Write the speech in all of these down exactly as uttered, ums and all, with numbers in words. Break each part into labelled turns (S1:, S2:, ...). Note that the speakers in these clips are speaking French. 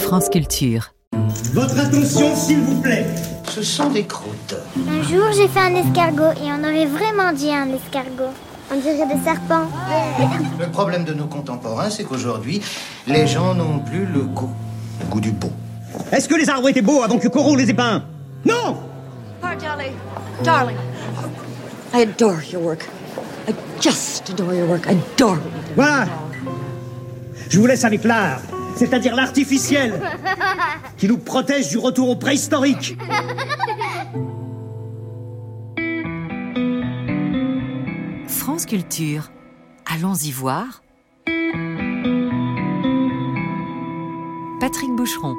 S1: France Culture.
S2: Votre attention, s'il vous plaît.
S3: Ce sont des croûtes.
S4: Un jour, j'ai fait un escargot et on aurait vraiment dit un escargot. On dirait des serpents.
S3: Le problème de nos contemporains, c'est qu'aujourd'hui, les gens n'ont plus le goût, le goût du beau.
S2: Est-ce que les arbres étaient beaux avant que Corot les ait peints? Non!
S5: Poor Dolly. Darling, I adore your work. I just adore your work. I adore it.
S2: Voilà. Je vous laisse avec l'art, c'est-à-dire l'artificiel, qui nous protège du retour au préhistorique.
S1: France Culture. Allons-y voir. Patrick Boucheron.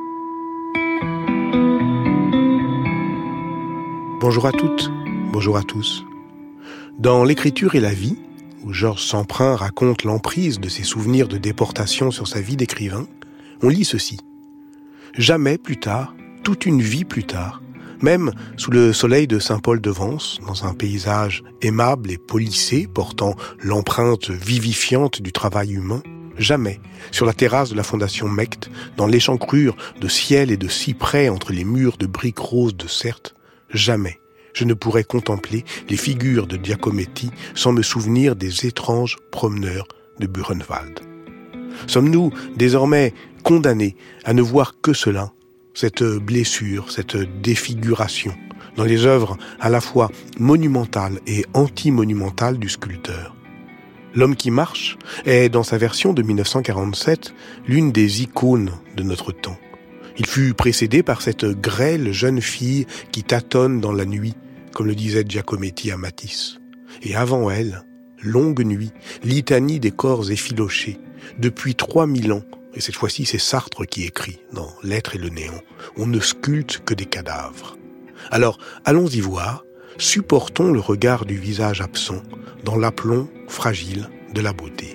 S6: Bonjour à toutes, bonjour à tous. Dans L'écriture et la vie, où Georges Samprin raconte l'emprise de ses souvenirs de déportation sur sa vie d'écrivain, on lit ceci. Jamais plus tard, toute une vie plus tard, même sous le soleil de Saint-Paul-de-Vence, dans un paysage aimable et polissé portant l'empreinte vivifiante du travail humain, jamais, sur la terrasse de la Fondation Mecht, dans l'échancrure de ciel et de cyprès entre les murs de briques roses de Certes, jamais je ne pourrais contempler les figures de Giacometti sans me souvenir des étranges promeneurs de Buchenwald. Sommes-nous désormais condamnés à ne voir que cela, cette blessure, cette défiguration, dans les œuvres à la fois monumentales et anti-monumentales du sculpteur? L'homme qui marche est, dans sa version de dix-neuf cent quarante-sept, l'une des icônes de notre temps. Il fut précédé par cette grêle jeune fille qui tâtonne dans la nuit, comme le disait Giacometti à Matisse. Et avant elle, longue nuit, litanie des corps effilochés, depuis trois mille ans, et cette fois-ci c'est Sartre qui écrit dans L'être et le néant, on ne sculpte que des cadavres. Alors, allons-y voir, supportons le regard du visage absent, dans l'aplomb fragile de la beauté.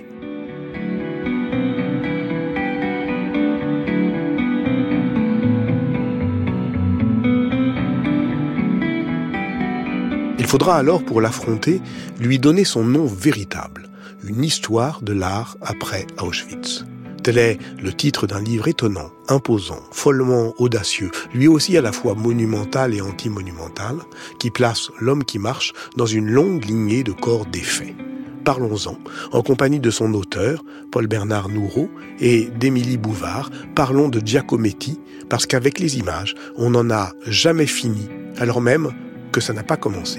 S6: Il faudra alors, pour l'affronter, lui donner son nom véritable, une histoire de l'art après Auschwitz. Tel est le titre d'un livre étonnant, imposant, follement audacieux, lui aussi à la fois monumental et anti-monumental, qui place l'homme qui marche dans une longue lignée de corps défaits. Parlons-en, en compagnie de son auteur, Paul-Bernard Nourreau, et d'Émilie Bouvard, parlons de Giacometti, parce qu'avec les images, on n'en a jamais fini, alors même que ça n'a pas commencé.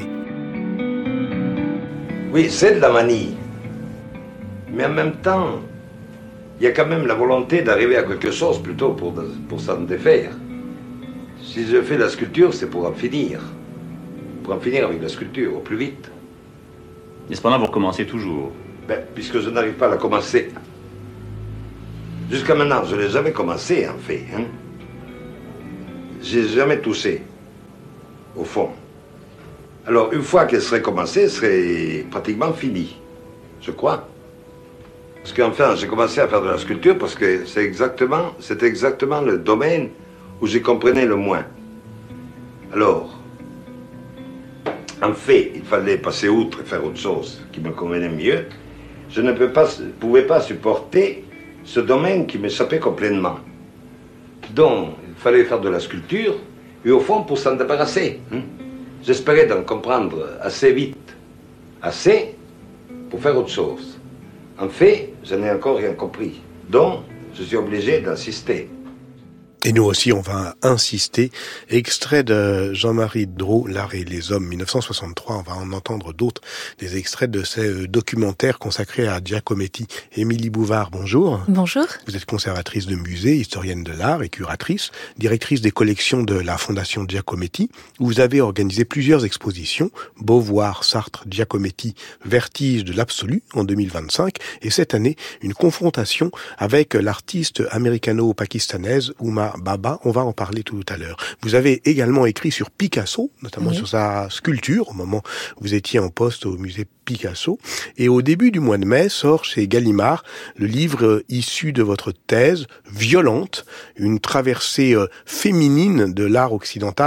S7: Oui, c'est de la manie. Mais en même temps, il y a quand même la volonté d'arriver à quelque chose plutôt pour, pour s'en défaire. Si je fais la sculpture, c'est pour en finir. Pour en finir avec la sculpture, au plus vite.
S8: Et cependant, vous recommencez toujours.
S7: Ben, puisque je n'arrive pas à la commencer. Jusqu'à maintenant, je n'ai jamais commencé, en fait. Hein. J'ai jamais touché, au fond. Alors, une fois qu'elle serait commencée, elle serait pratiquement finie, je crois. Parce qu'enfin, j'ai commencé à faire de la sculpture parce que c'est exactement, c'est exactement le domaine où j'ai comprenais le moins. Alors, en fait, il fallait passer outre et faire autre chose qui me convenait mieux. Je ne peux pas, pouvais pas supporter ce domaine qui m'échappait complètement. Donc, il fallait faire de la sculpture, et au fond, pour s'en débarrasser. Hein. J'espérais d'en comprendre assez vite, assez pour faire autre chose. En fait, je n'ai encore rien compris. Donc, je suis obligé d'insister.
S6: Et nous aussi, on va insister. Extrait de Jean-Marie Drault, L'art et les hommes, dix-neuf cent soixante-trois. On va en entendre d'autres, des extraits de ces documentaires consacrés à Giacometti. Émilie Bouvard, bonjour.
S9: Bonjour. Vous
S6: êtes conservatrice de musée, historienne de l'art et curatrice, directrice des collections de la Fondation Giacometti, où vous avez organisé plusieurs expositions, Beauvoir, Sartre, Giacometti, Vertige de l'absolu en deux mille vingt-cinq, et cette année, une confrontation avec l'artiste américano-pakistanaise Huma Baba, on va en parler tout à l'heure. Vous avez également écrit sur Picasso, notamment oui. sur sa sculpture, au moment où vous étiez en poste au musée Picasso. Et au début du mois de mai, sort chez Gallimard le livre issu de votre thèse, Violente, une traversée féminine de l'art occidental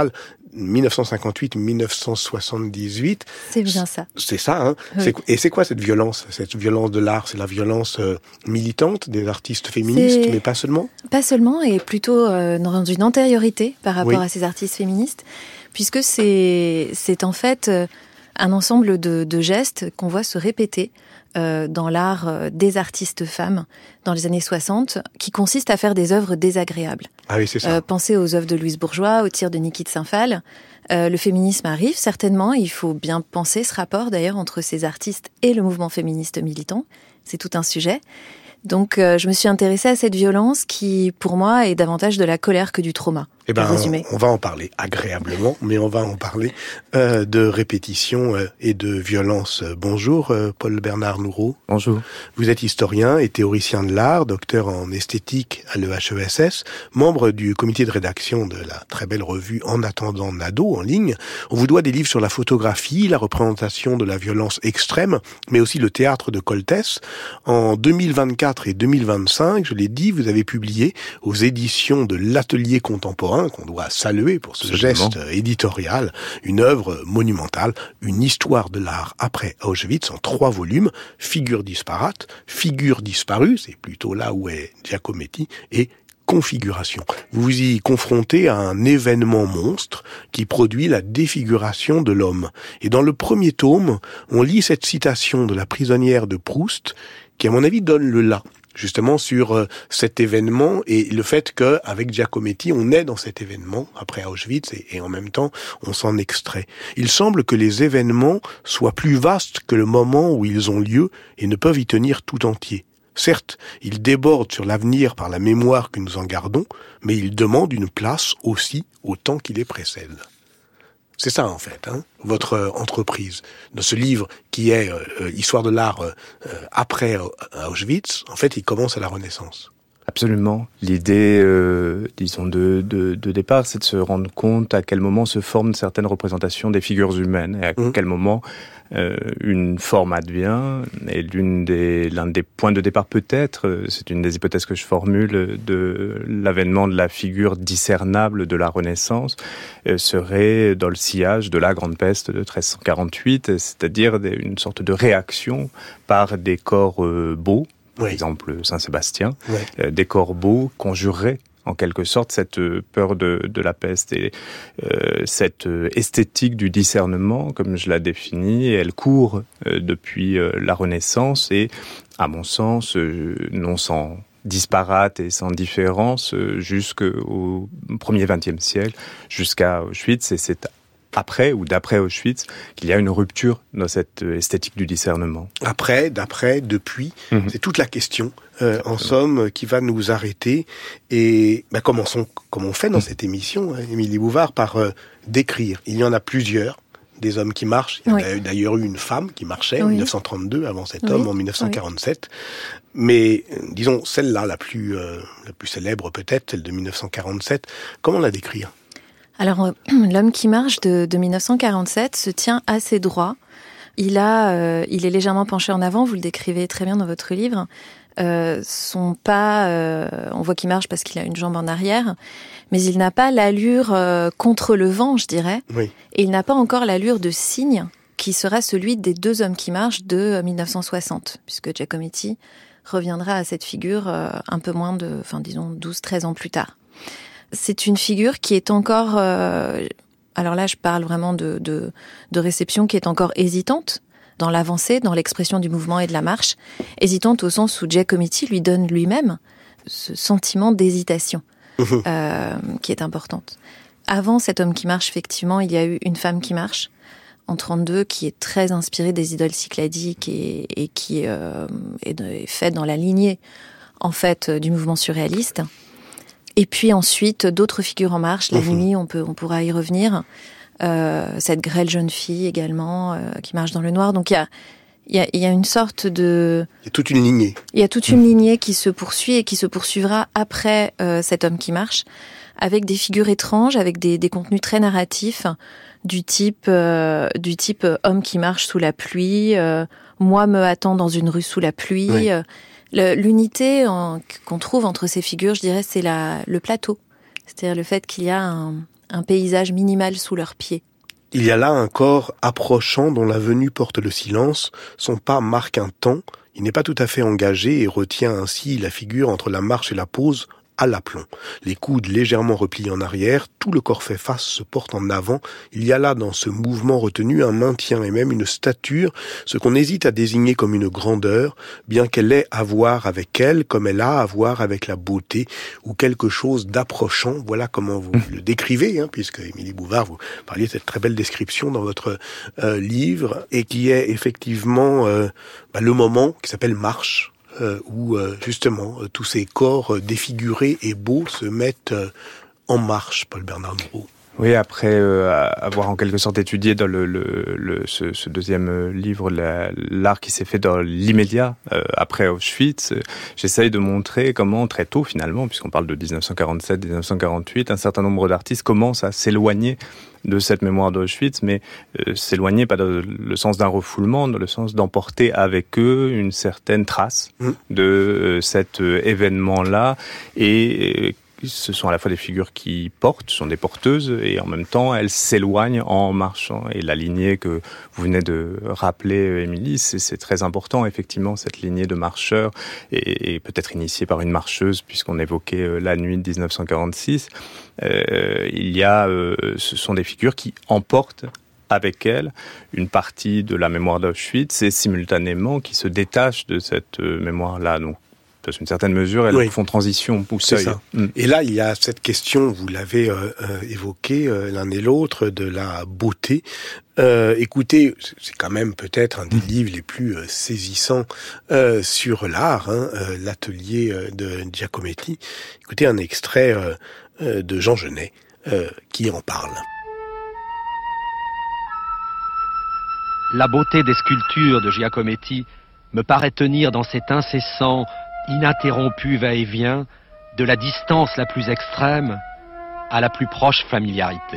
S6: dix-neuf cent cinquante-huit à dix-neuf cent soixante-dix-huit.
S9: C'est bien ça.
S6: C'est ça, hein.
S9: Oui.
S6: C'est, et c'est quoi cette violence? Cette violence de l'art, c'est la violence euh, militante des artistes féministes, c'est... mais pas seulement?
S9: Pas seulement, et plutôt euh, dans une antériorité par rapport
S6: oui.
S9: à ces artistes féministes, puisque c'est, c'est en fait euh, un ensemble de, de gestes qu'on voit se répéter Euh, dans l'art euh, des artistes femmes dans les années soixante, qui consiste à faire des œuvres désagréables.
S6: Ah oui, c'est ça.
S9: Euh, pensez aux œuvres de Louise Bourgeois, au tir de Niki de Saint-Phal. Euh, le féminisme arrive, certainement. Il faut bien penser ce rapport, d'ailleurs, entre ces artistes et le mouvement féministe militant. C'est tout un sujet. Donc, euh, je me suis intéressée à cette violence qui, pour moi, est davantage de la colère que du trauma.
S6: Eh ben, on, on va en parler agréablement, mais on va en parler euh, de répétition euh, et de violence. Bonjour, euh, Paul-Bernard Noureau.
S10: Bonjour.
S6: Vous êtes historien et théoricien de l'art, docteur en esthétique à l'E H E S S, membre du comité de rédaction de la très belle revue En attendant Nadeau en ligne. On vous doit des livres sur la photographie, la représentation de la violence extrême, mais aussi le théâtre de Coltès. En deux mille vingt-quatre et deux mille vingt-cinq, je l'ai dit, vous avez publié aux éditions de l'Atelier Contemporain, qu'on doit saluer pour ce
S10: Absolument.
S6: geste éditorial, une œuvre monumentale, une histoire de l'art après Auschwitz en trois volumes, figures disparates, figures disparues, c'est plutôt là où est Giacometti, et configuration. Vous vous y confrontez à un événement monstre qui produit la défiguration de l'homme. Et dans le premier tome, on lit cette citation de la prisonnière de Proust, qui à mon avis donne le là, justement sur euh, cet événement et le fait qu'avec Giacometti, on est dans cet événement après Auschwitz et, et en même temps, on s'en extrait. Il semble que les événements soient plus vastes que le moment où ils ont lieu et ne peuvent y tenir tout entier. Certes, ils débordent sur l'avenir par la mémoire que nous en gardons, mais ils demandent une place aussi au temps qui les précède. C'est ça, en fait, hein, votre euh, entreprise. Dans ce livre qui est euh, Histoire de l'art euh, après euh, Auschwitz, en fait, il commence à la Renaissance.
S10: Absolument. L'idée, euh, disons, de, de, de départ, c'est de se rendre compte à quel moment se forment certaines représentations des figures humaines et à mmh. quel moment euh, une forme advient. Et l'une des, l'un des points de départ, peut-être, c'est une des hypothèses que je formule, de l'avènement de la figure discernable de la Renaissance, euh, serait dans le sillage de la Grande Peste de treize cent quarante-huit, c'est-à-dire des, une sorte de réaction par des corps euh, beaux, par oui. exemple Saint-Sébastien, oui. euh, des corps beaux conjureraient en quelque sorte cette peur de, de la peste et euh, cette esthétique du discernement, comme je la définis, elle court euh, depuis euh, la Renaissance et, à mon sens, euh, non sans disparate et sans différence, euh, jusqu'au premier vingtième siècle, jusqu'à Auschwitz, et c'est après ou d'après Auschwitz qu'il y a une rupture dans cette esthétique du discernement.
S6: Après, d'après, depuis, mmh. c'est toute la question, euh, en mmh. somme, qui va nous arrêter. Et bah, commençons, comme on fait dans mmh. cette émission, hein, Émilie Bouvard, par euh, décrire. Il y en a plusieurs, des hommes qui marchent. Il y oui. a d'ailleurs eu une femme qui marchait oui. en dix-neuf cent trente-deux, avant cet oui. homme, en dix-neuf cent quarante-sept. Oui. Mais, disons, celle-là, la plus, euh, la plus célèbre peut-être, celle de dix-neuf cent quarante-sept, comment la décrire ?
S9: Alors, euh, l'homme qui marche de, de dix-neuf cent quarante-sept se tient assez droit. Il a, euh, il est légèrement penché en avant, vous le décrivez très bien dans votre livre. Euh, son pas, euh, on voit qu'il marche parce qu'il a une jambe en arrière, mais il n'a pas l'allure euh, contre le vent, je dirais.
S6: Oui.
S9: Et il n'a pas encore l'allure de cygne qui sera celui des deux hommes qui marchent de dix-neuf cent soixante, puisque Giacometti reviendra à cette figure euh, un peu moins de, enfin disons douze treize ans plus tard. C'est une figure qui est encore, euh, alors là je parle vraiment de, de, de réception qui est encore hésitante dans l'avancée, dans l'expression du mouvement et de la marche. Hésitante au sens où Giacometti lui donne lui-même ce sentiment d'hésitation euh, qui est importante. Avant cet homme qui marche, effectivement, il y a eu une femme qui marche en trente-deux qui est très inspirée des idoles cycladiques et, et qui euh, est, est faite dans la lignée en fait du mouvement surréaliste. Et puis ensuite, d'autres figures en marche. La mmh. nuit, on peut, on pourra y revenir. Euh, cette grêle jeune fille également, euh, qui marche dans le noir. Donc il y a, il y a, il y a une sorte de...
S6: Il y a toute une lignée.
S9: Il y a toute une lignée qui se poursuit et qui se poursuivra après euh, cet homme qui marche, avec des figures étranges, avec des, des contenus très narratifs, du type, euh, du type euh, homme qui marche sous la pluie, euh, moi me hâtant dans une rue sous la pluie. Oui. Euh, Le, l'unité en, qu'on trouve entre ces figures, je dirais, c'est la, le plateau. C'est-à-dire le fait qu'il y a un, un paysage minimal sous leurs pieds.
S6: Il y a là un corps approchant dont la venue porte le silence, son pas marque un temps, il n'est pas tout à fait engagé et retient ainsi la figure entre la marche et la pause à l'aplomb. Les coudes légèrement repliés en arrière, tout le corps fait face, se porte en avant. Il y a là dans ce mouvement retenu un maintien et même une stature, ce qu'on hésite à désigner comme une grandeur, bien qu'elle ait à voir avec elle, comme elle a à voir avec la beauté, ou quelque chose d'approchant. Voilà comment vous le décrivez, hein, puisque Émilie Bouvard, vous parliez de cette très belle description dans votre euh, livre, et qui est effectivement euh, bah, le moment qui s'appelle Marche. Euh, où euh, justement euh, tous ces corps euh, défigurés et beaux se mettent euh, en marche, Paul-Bernard Moureau.
S10: Oui, après euh, avoir en quelque sorte étudié dans le, le, le ce, ce deuxième livre la, l'art qui s'est fait dans l'immédiat euh, après Auschwitz, euh, j'essaye de montrer comment très tôt finalement, puisqu'on parle de dix-neuf cent quarante-sept dix-neuf cent quarante-huit, un certain nombre d'artistes commencent à s'éloigner de cette mémoire d'Auschwitz, mais euh, s'éloigner pas dans le sens d'un refoulement, dans le sens d'emporter avec eux une certaine trace mmh. de euh, cet euh, événement-là, et euh, ce sont à la fois des figures qui portent, sont des porteuses, et en même temps, elles s'éloignent en marchant. Et la lignée que vous venez de rappeler, Émilie, c'est, c'est très important, effectivement, cette lignée de marcheurs, et, et peut-être initiée par une marcheuse, puisqu'on évoquait la nuit de dix-neuf cent quarante-six. Euh, il y a, euh, ce sont des figures qui emportent avec elles une partie de la mémoire d'Auschwitz, et simultanément qui se détachent de cette euh, mémoire-là. Donc, dans une certaine mesure, elles oui. font transition ou seuil.
S6: C'est ça. Mm. Et là, il y a cette question, vous l'avez euh, euh, évoqué euh, l'un et l'autre, de la beauté. Euh, écoutez, c'est quand même peut-être un des mm. livres les plus euh, saisissants euh, sur l'art, hein, euh, l'atelier euh, de Giacometti. Écoutez un extrait euh, euh, de Jean Genet euh, qui en parle.
S11: La beauté des sculptures de Giacometti me paraît tenir dans cet incessant ininterrompu va-et-vient de la distance la plus extrême à la plus proche familiarité.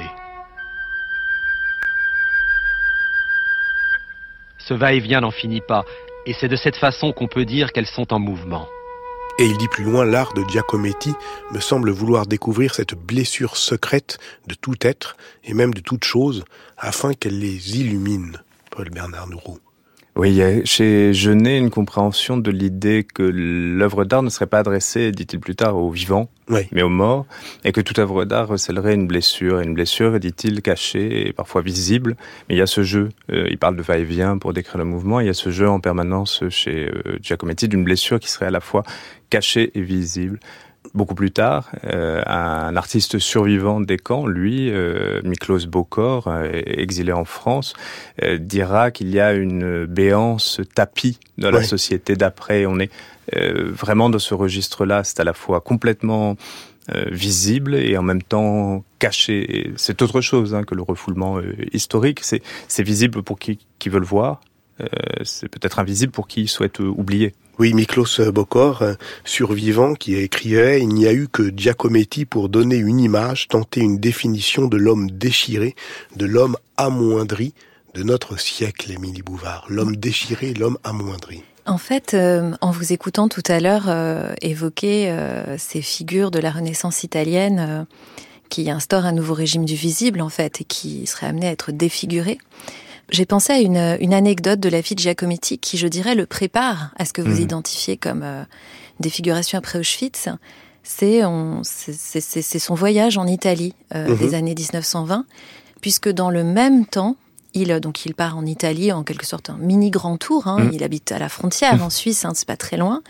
S11: Ce va-et-vient n'en finit pas, et c'est de cette façon qu'on peut dire qu'elles sont en mouvement.
S6: Et il dit plus loin, l'art de Giacometti me semble vouloir découvrir cette blessure secrète de tout être, et même de toute chose, afin qu'elle les illumine. Paul-Bernard Moureau.
S10: Oui, il y a chez Genet une compréhension de l'idée que l'œuvre d'art ne serait pas adressée, dit-il plus tard, aux vivants, oui. mais aux morts, et que toute œuvre d'art recèlerait une blessure. Et une blessure, dit-il, cachée et parfois visible. Mais il y a ce jeu, euh, il parle de va-et-vient pour décrire le mouvement, il y a ce jeu en permanence chez euh, Giacometti d'une blessure qui serait à la fois cachée et visible. Beaucoup plus tard, euh, un artiste survivant des camps, lui, euh, Miklos Bokor, euh, exilé en France, euh, dira qu'il y a une béance tapis dans la ouais. société d'après. On est euh, vraiment dans ce registre-là. C'est à la fois complètement euh, visible et en même temps caché. Et c'est autre chose hein, que le refoulement euh, historique. C'est, c'est visible pour qui, qui veut le voir. Euh, c'est peut-être invisible pour qui souhaite euh, oublier.
S6: Oui, Miklos Bokor, survivant, qui écrivait « Il n'y a eu que Giacometti pour donner une image, tenter une définition de l'homme déchiré, de l'homme amoindri de notre siècle, Émilie Bouvard. L'homme déchiré, l'homme amoindri. »
S9: En fait, euh, en vous écoutant tout à l'heure euh, évoquer euh, ces figures de la Renaissance italienne euh, qui instaurent un nouveau régime du visible, en fait, et qui seraient amenés à être défigurés, j'ai pensé à une, une anecdote de la vie de Giacometti qui, je dirais, le prépare à ce que vous mmh. identifiez comme euh, défiguration après Auschwitz. C'est, on, c'est, c'est, c'est son voyage en Italie euh, mmh. des années dix-neuf cent vingt, puisque dans le même temps, il, donc il part en Italie, en quelque sorte un mini grand tour. Hein, mmh. Il habite à la frontière, mmh. en Suisse, hein, c'est pas très loin.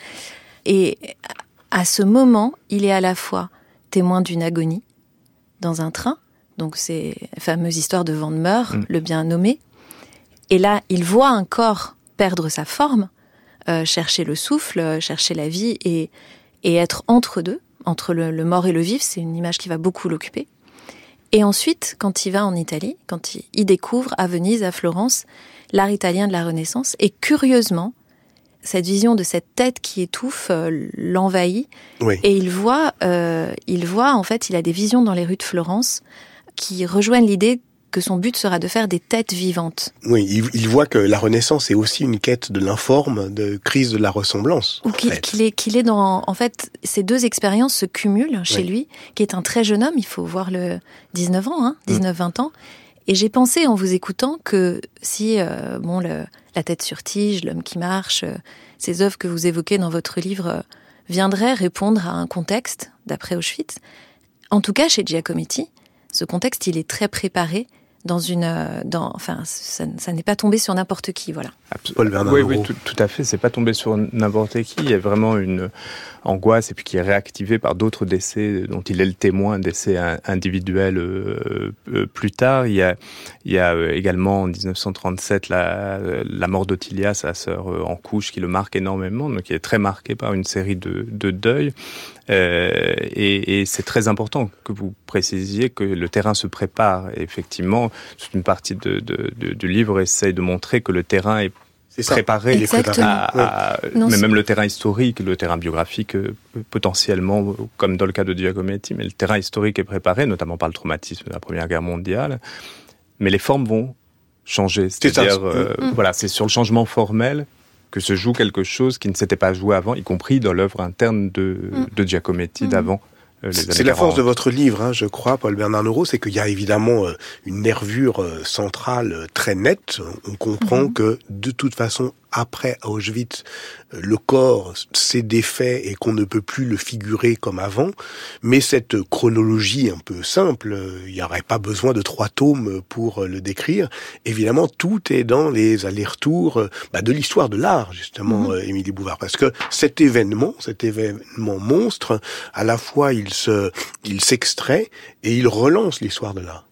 S9: Et à ce moment, il est à la fois témoin d'une agonie dans un train, donc c'est la fameuse histoire de Vandemeur, mmh. le bien nommé. Et là, il voit un corps perdre sa forme, euh, chercher le souffle, euh, chercher la vie et, et être entre deux, entre le, le mort et le vif. C'est une image qui va beaucoup l'occuper. Et ensuite, quand il va en Italie, quand il, il découvre à Venise, à Florence, l'art italien de la Renaissance. Et curieusement, cette vision de cette tête qui étouffe euh, l'envahit. Oui. Et il voit, euh, il voit, en fait, il a des visions dans les rues de Florence qui rejoignent l'idée que son but sera de faire des têtes vivantes.
S6: Oui, il, il voit que la Renaissance est aussi une quête de l'informe, de crise de la ressemblance.
S9: Ou qu'il, qu'il est, qu'il est dans, en fait, ces deux expériences se cumulent chez oui. lui, qui est un très jeune homme, il faut voir le dix-neuf ans, hein, dix-neuf vingt ans. Et j'ai pensé en vous écoutant que si, euh, bon, le, la tête sur tige, l'homme qui marche, euh, ces œuvres que vous évoquez dans votre livre euh, viendraient répondre à un contexte, d'après Auschwitz. En tout cas, chez Giacometti, ce contexte, il est très préparé dans une, dans, enfin, ça, ça n'est pas tombé sur n'importe qui, voilà.
S6: Paul Bernard
S10: Oui,
S6: Leroux.
S10: oui, tout, tout à fait. C'est pas tombé sur n'importe qui. Il y a vraiment une angoisse et puis qui est réactivée par d'autres décès dont il est le témoin, décès individuels euh, euh, plus tard. Il y a, il y a également en dix-neuf cent trente-sept la, la mort d'Ottilia, sa sœur euh, en couche, qui le marque énormément, donc il est très marqué par une série de, de deuils. Euh, et, et c'est très important que vous précisiez que le terrain se prépare. Et effectivement, toute une partie de, de, de, du livre essaye de montrer que le terrain est C'est préparé,
S9: les préparé.
S10: À, à, non, mais c'est... même le terrain historique, le terrain biographique, euh, potentiellement, comme dans le cas de Giacometti, mais le terrain historique est préparé, notamment par le traumatisme de la Première Guerre mondiale. Mais les formes vont changer. C'est-à-dire, c'est euh, mmh. voilà, c'est sur le changement formel que se joue quelque chose qui ne s'était pas joué avant, y compris dans l'œuvre interne de, mmh. de Giacometti mmh. d'avant.
S6: C'est la force de votre livre, hein, je crois, Paul Bernard Leroux, c'est qu'il y a évidemment euh, une nervure euh, centrale euh, très nette. On comprend mmh. que, de toute façon, après Auschwitz, euh, le corps s'est défait et qu'on ne peut plus le figurer comme avant. Mais cette chronologie un peu simple, il n'y aurait pas besoin de trois tomes pour le décrire. Évidemment, tout est dans les allers-retours euh, bah, de l'histoire de l'art, justement, mmh. euh, Émilie Bouvard. Parce que cet événement, cet événement monstre, à la fois, il se, il s'extrait et il relance l'histoire de l'art.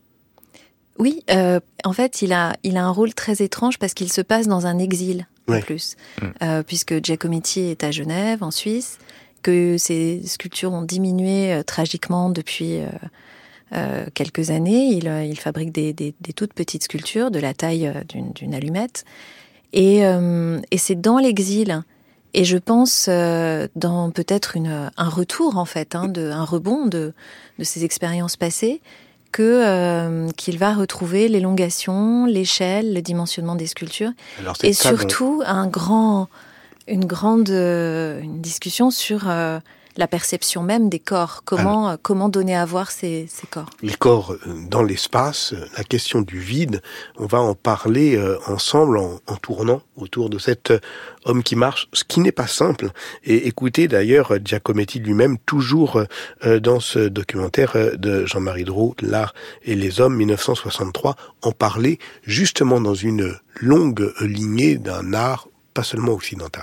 S9: Oui, euh, en fait, il a, il a un rôle très étrange parce qu'il se passe dans un exil, en oui. plus. Mmh. Euh, puisque Giacometti est à Genève, en Suisse, que ses sculptures ont diminué euh, tragiquement depuis euh, euh, quelques années. Il, euh, il fabrique des, des, des toutes petites sculptures de la taille euh, d'une, d'une allumette. Et, euh, et c'est dans l'exil... Et je pense euh, dans peut-être une, un retour, en fait, hein, de, un rebond de, de ces expériences passées, que, euh, qu'il va retrouver l'élongation, l'échelle, le dimensionnement des sculptures. Alors, et surtout, bon. un grand, une grande euh, une discussion sur euh, la perception même des corps. Comment, Alors, comment donner à voir ces, ces corps.
S6: Les corps dans l'espace, la question du vide, on va en parler euh, ensemble en, en tournant autour de cet homme qui marche, ce qui n'est pas simple. Et écoutez d'ailleurs Giacometti lui-même, toujours euh, dans ce documentaire de Jean-Marie Drault, L'art et les hommes, dix-neuf cent soixante-trois, en parler justement dans une longue lignée d'un art pas seulement occidental.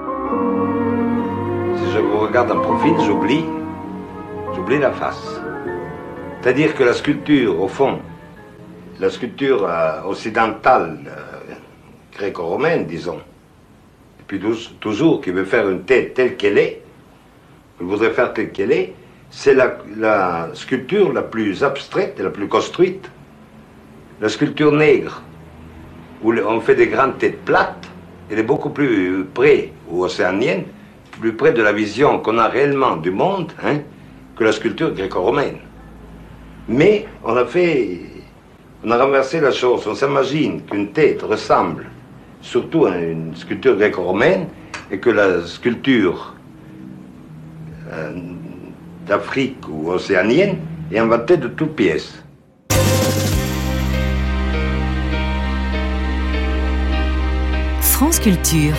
S7: Si je vous regarde en profil, j'oublie, j'oublie la face. C'est-à-dire que la sculpture, au fond, la sculpture euh, occidentale, euh, gréco-romaine, disons, et puis toujours, qui veut faire une tête telle qu'elle est, qui voudrait faire telle qu'elle est, c'est la, la sculpture la plus abstraite et la plus construite. La sculpture nègre, où on fait des grandes têtes plates, elle est beaucoup plus près, ou océanienne, plus près de la vision qu'on a réellement du monde, hein, que la sculpture gréco-romaine. Mais on a fait, on a renversé la chose. On s'imagine qu'une tête ressemble surtout à une sculpture gréco-romaine et que la sculpture euh, d'Afrique ou océanienne est inventée de toutes pièces.
S1: France Culture.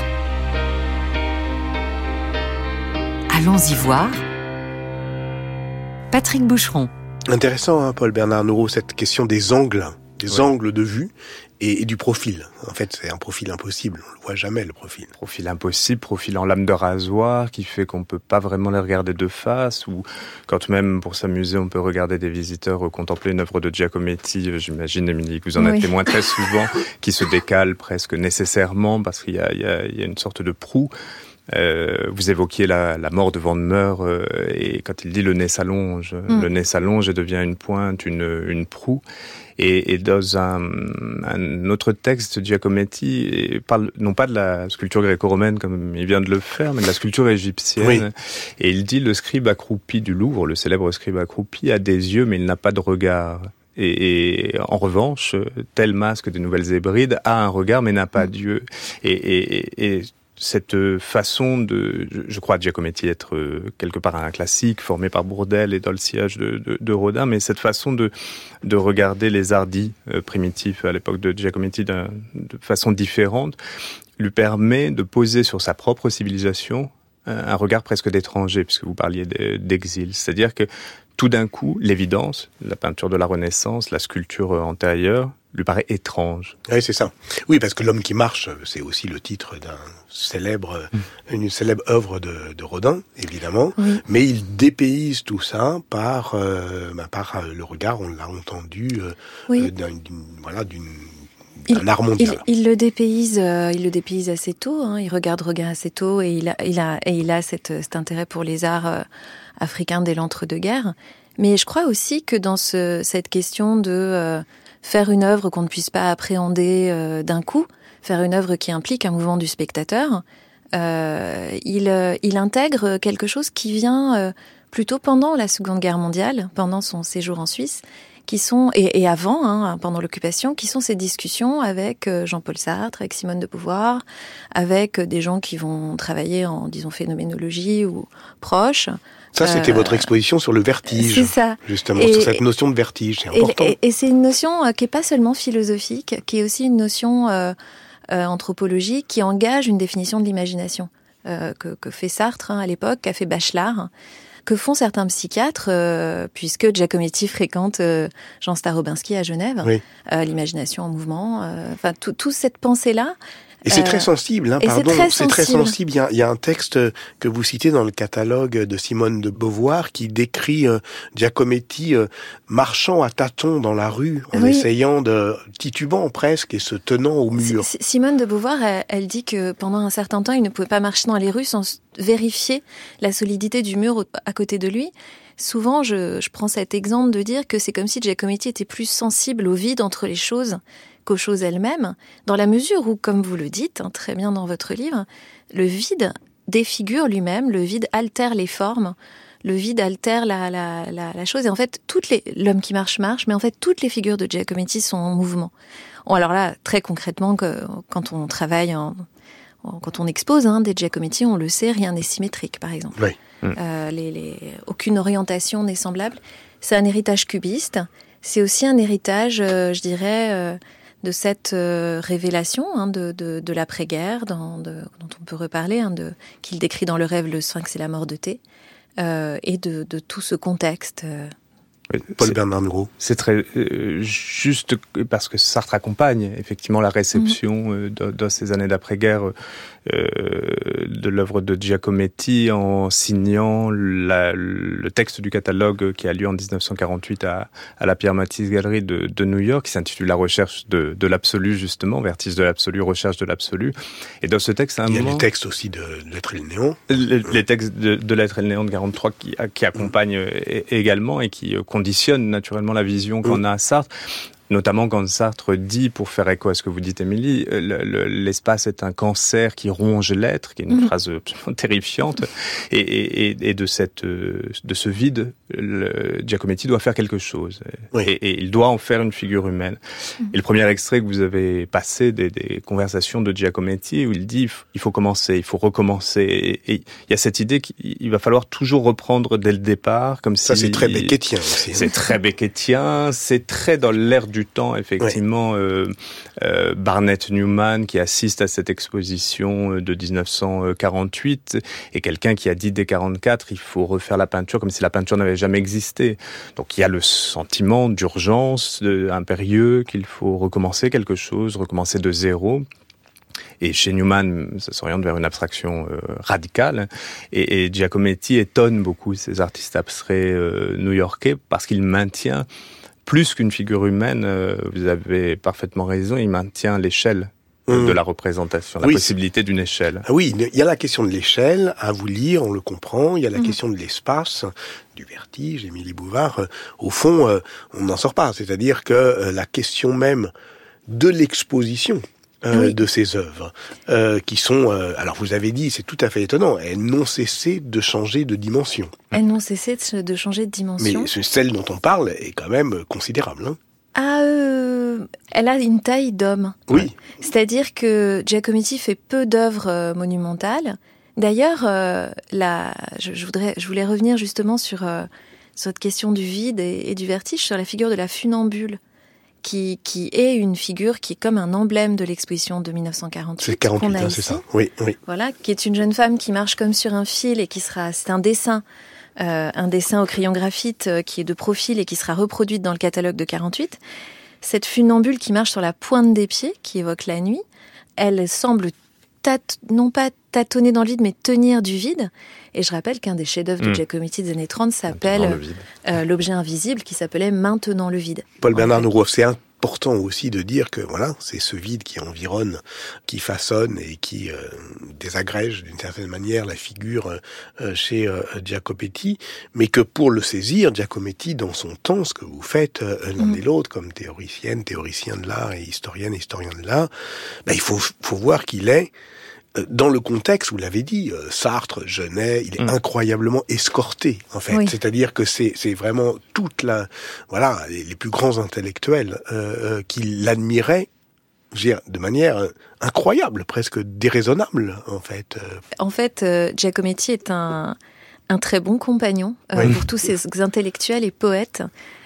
S1: Allons-y voir. Patrick Boucheron.
S6: Intéressant, hein, Paul Bernard Leroux, cette question des angles, des ouais. angles de vue et, et du profil. En fait, c'est un profil impossible. On le voit jamais, le profil.
S10: Profil impossible, profil en lame de rasoir, qui fait qu'on peut pas vraiment les regarder de face, ou quand même, pour s'amuser, on peut regarder des visiteurs contempler une œuvre de Giacometti, j'imagine, Émilie, que vous en êtes oui. témoin très souvent, qui se décale presque nécessairement, parce qu'il y a, il y a, il y a une sorte de proue. Euh, vous évoquiez la, la mort de Van Meur, euh, et quand il dit le nez s'allonge, mm. le nez s'allonge et devient une pointe, une, une proue. Et, et dans un, un autre texte, Giacometti parle non pas de la sculpture gréco-romaine comme il vient de le faire, mais de la sculpture égyptienne. Oui. Et il dit le scribe accroupi du Louvre, le célèbre scribe accroupi, a des yeux mais il n'a pas de regard. Et, et en revanche, tel masque des Nouvelles Hébrides a un regard mais n'a pas d'yeux. Et, et, et, et cette façon de, je crois Giacometti être quelque part un classique formé par Bourdelle et dans le sillage de, de, de Rodin, mais cette façon de, de regarder les arts dits euh, primitifs à l'époque de Giacometti de façon différente lui permet de poser sur sa propre civilisation un regard presque d'étranger, puisque vous parliez d'exil. C'est-à-dire que tout d'un coup, l'évidence, la peinture de la Renaissance, la sculpture antérieure, lui paraît étrange.
S6: Oui, c'est ça. Oui, parce que L'homme qui marche, c'est aussi le titre d'un célèbre, mmh. une célèbre œuvre de, de Rodin, évidemment. Oui. Mais il dépayse tout ça par, euh, bah, par le regard, on l'a entendu, euh, oui. d'un, d'une, voilà, d'une
S9: Il,
S6: art mondial.
S9: Il, il le dépayse, euh, il le dépayse assez tôt. Hein, il regarde Rodin assez tôt et il a, il a, et il a cette, cet intérêt pour les arts euh, africains dès l'entre-deux-guerres. Mais je crois aussi que dans ce, cette question de euh, faire une œuvre qu'on ne puisse pas appréhender euh, d'un coup, faire une œuvre qui implique un mouvement du spectateur, euh, il, euh, il intègre quelque chose qui vient euh, plutôt pendant la Seconde Guerre mondiale, pendant son séjour en Suisse, qui sont, et, et avant, hein, pendant l'occupation, qui sont ces discussions avec Jean-Paul Sartre, avec Simone de Beauvoir, avec des gens qui vont travailler en, disons, phénoménologie ou proches.
S6: Ça, c'était euh, votre exposition sur le vertige.
S9: C'est ça.
S6: Justement,
S9: et,
S6: sur cette notion de vertige, c'est important.
S9: Et, et, et c'est une notion euh, qui est pas seulement philosophique, qui est aussi une notion euh, euh, anthropologique, qui engage une définition de l'imagination, euh, que, que fait Sartre hein, à l'époque, qu'a fait Bachelard, que font certains psychiatres, euh, puisque Giacometti fréquente euh, Jean Starobinski à Genève, oui. euh, l'imagination en mouvement, enfin euh, toute cette pensée-là.
S6: Et c'est euh, très sensible, hein, pardon, c'est très, c'est très sensible. Il y, a, il y a un texte que vous citez dans le catalogue de Simone de Beauvoir qui décrit euh, Giacometti euh, marchant à tâtons dans la rue, en oui. essayant de, titubant presque et se tenant au mur.
S9: C- Simone de Beauvoir, elle, elle dit que pendant un certain temps, il ne pouvait pas marcher dans les rues sans vérifier la solidité du mur à côté de lui. Souvent, je, je prends cet exemple de dire que c'est comme si Giacometti était plus sensible au vide entre les choses qu'aux choses elles-mêmes, dans la mesure où, comme vous le dites, hein, très bien dans votre livre, le vide défigure lui-même, le vide altère les formes, le vide altère la, la, la, la chose. Et en fait, toutes les, l'homme qui marche, marche, mais en fait, toutes les figures de Giacometti sont en mouvement. Bon, alors là, très concrètement, que, quand on travaille, en, en, quand on expose hein, des Giacometti, on le sait, rien n'est symétrique, par exemple.
S6: Oui.
S9: Euh, les, les, aucune orientation n'est semblable. C'est un héritage cubiste. C'est aussi un héritage, euh, je dirais... Euh, de cette euh, révélation hein, de, de, de l'après-guerre, dans, de, dont on peut reparler, hein, de, qu'il décrit dans le rêve Le Sphinx et la mort de Thé, euh, et de, de tout ce contexte. Euh,
S6: Paul Bernard Murau.
S10: C'est très euh, juste parce que Sartre accompagne effectivement la réception mmh. euh, dans, dans ces années d'après-guerre euh, de l'œuvre de Giacometti en signant la, le texte du catalogue qui a lieu en dix-neuf cent quarante-huit à, à la Pierre Matisse Galerie de, de New York, qui s'intitule La recherche de, de l'absolu justement, Vertige de l'absolu, recherche de l'absolu. Et dans ce texte, à un
S6: il y a
S10: moment,
S6: les textes aussi de L'être et le néant.
S10: Les, les textes de, de L'être et le néant de quarante-trois qui, qui accompagnent mmh. également et qui conditionne naturellement la vision qu'on a à Sartre, notamment quand Sartre dit, pour faire écho à ce que vous dites, Émilie, le, le, l'espace est un cancer qui ronge l'être, qui est une mmh. phrase absolument terrifiante, et, et, et de, cette, de ce vide, le, Giacometti doit faire quelque chose, oui. et, et il doit en faire une figure humaine. Mmh. Et le premier extrait que vous avez passé des, des conversations de Giacometti, où il dit, il faut commencer, il faut recommencer, et, et il y a cette idée qu'il va falloir toujours reprendre dès le départ, comme
S6: ça,
S10: si...
S6: Ça, c'est très beckettien aussi.
S10: C'est très beckettien, c'est très dans l'air du temps, effectivement, ouais. euh, euh, Barnett Newman, qui assiste à cette exposition de dix-neuf cent quarante-huit, est quelqu'un qui a dit dès quarante-quatre, il faut refaire la peinture comme si la peinture n'avait jamais existé. Donc il y a le sentiment d'urgence, de, impérieux, qu'il faut recommencer quelque chose, recommencer de zéro. Et chez Newman, ça s'oriente vers une abstraction euh, radicale. Et, et Giacometti étonne beaucoup ces artistes abstraits euh, new-yorkais parce qu'il maintient plus qu'une figure humaine, euh, vous avez parfaitement raison, il maintient l'échelle mmh. de la représentation, la oui, possibilité d'une échelle.
S6: Ah oui, il y a la question de l'échelle, à vous lire, on le comprend, il y a la mmh. question de l'espace, du vertige, Émilie Bouvard. Euh, au fond, euh, on n'en sort pas, c'est-à-dire que euh, la question même de l'exposition euh,
S9: oui.
S6: de ses œuvres, euh, qui sont, euh, alors vous avez dit, c'est tout à fait étonnant, elles n'ont cessé de changer de dimension.
S9: Elles n'ont cessé de, de changer de dimension.
S6: Mais celle dont on parle est quand même considérable. Hein.
S9: Ah, euh, elle a une taille d'homme.
S6: Oui.
S9: C'est-à-dire que Giacometti fait peu d'œuvres euh, monumentales. D'ailleurs, euh, la, je, je, voudrais, je voulais revenir justement sur, euh, sur cette question du vide et, et du vertige, sur la figure de la funambule, qui, qui est une figure qui est comme un emblème de l'exposition de dix-neuf cent quarante-huit.
S6: C'est quarante-huit,
S9: qu'on a
S6: hein,
S9: ici.
S6: c'est ça. Oui, oui.
S9: Voilà, qui est une jeune femme qui marche comme sur un fil et qui sera, c'est un dessin. Euh, un dessin au crayon graphite euh, qui est de profil et qui sera reproduite dans le catalogue de quarante-huit. Cette funambule qui marche sur la pointe des pieds, qui évoque la nuit, elle semble tat- non pas tâtonner dans le vide, mais tenir du vide. Et je rappelle qu'un des chefs-d'œuvre
S6: mmh.
S9: de Giacometti des années trente s'appelle euh, L'objet invisible, qui s'appelait Maintenant le vide.
S6: Paul Bernard Noureau, c'est important aussi de dire que voilà, c'est ce vide qui environne, qui façonne et qui euh, désagrège d'une certaine manière la figure euh, chez euh, Giacometti, mais que pour le saisir, Giacometti, dans son temps, ce que vous faites euh, l'un mmh. et l'autre, comme théoricienne, théoricien de l'art et historienne, historien de l'art, ben, il faut, faut voir qu'il est dans le contexte, vous l'avez dit, Sartre, Genet, il est mmh. incroyablement escorté, en fait. Oui. C'est-à-dire que c'est, c'est vraiment toute la, voilà, les, les plus grands intellectuels euh, qui l'admiraient, je veux dire, de manière incroyable, presque déraisonnable, en fait.
S9: En fait, euh, Giacometti est un, un très bon compagnon euh, oui. pour tous ces intellectuels et poètes,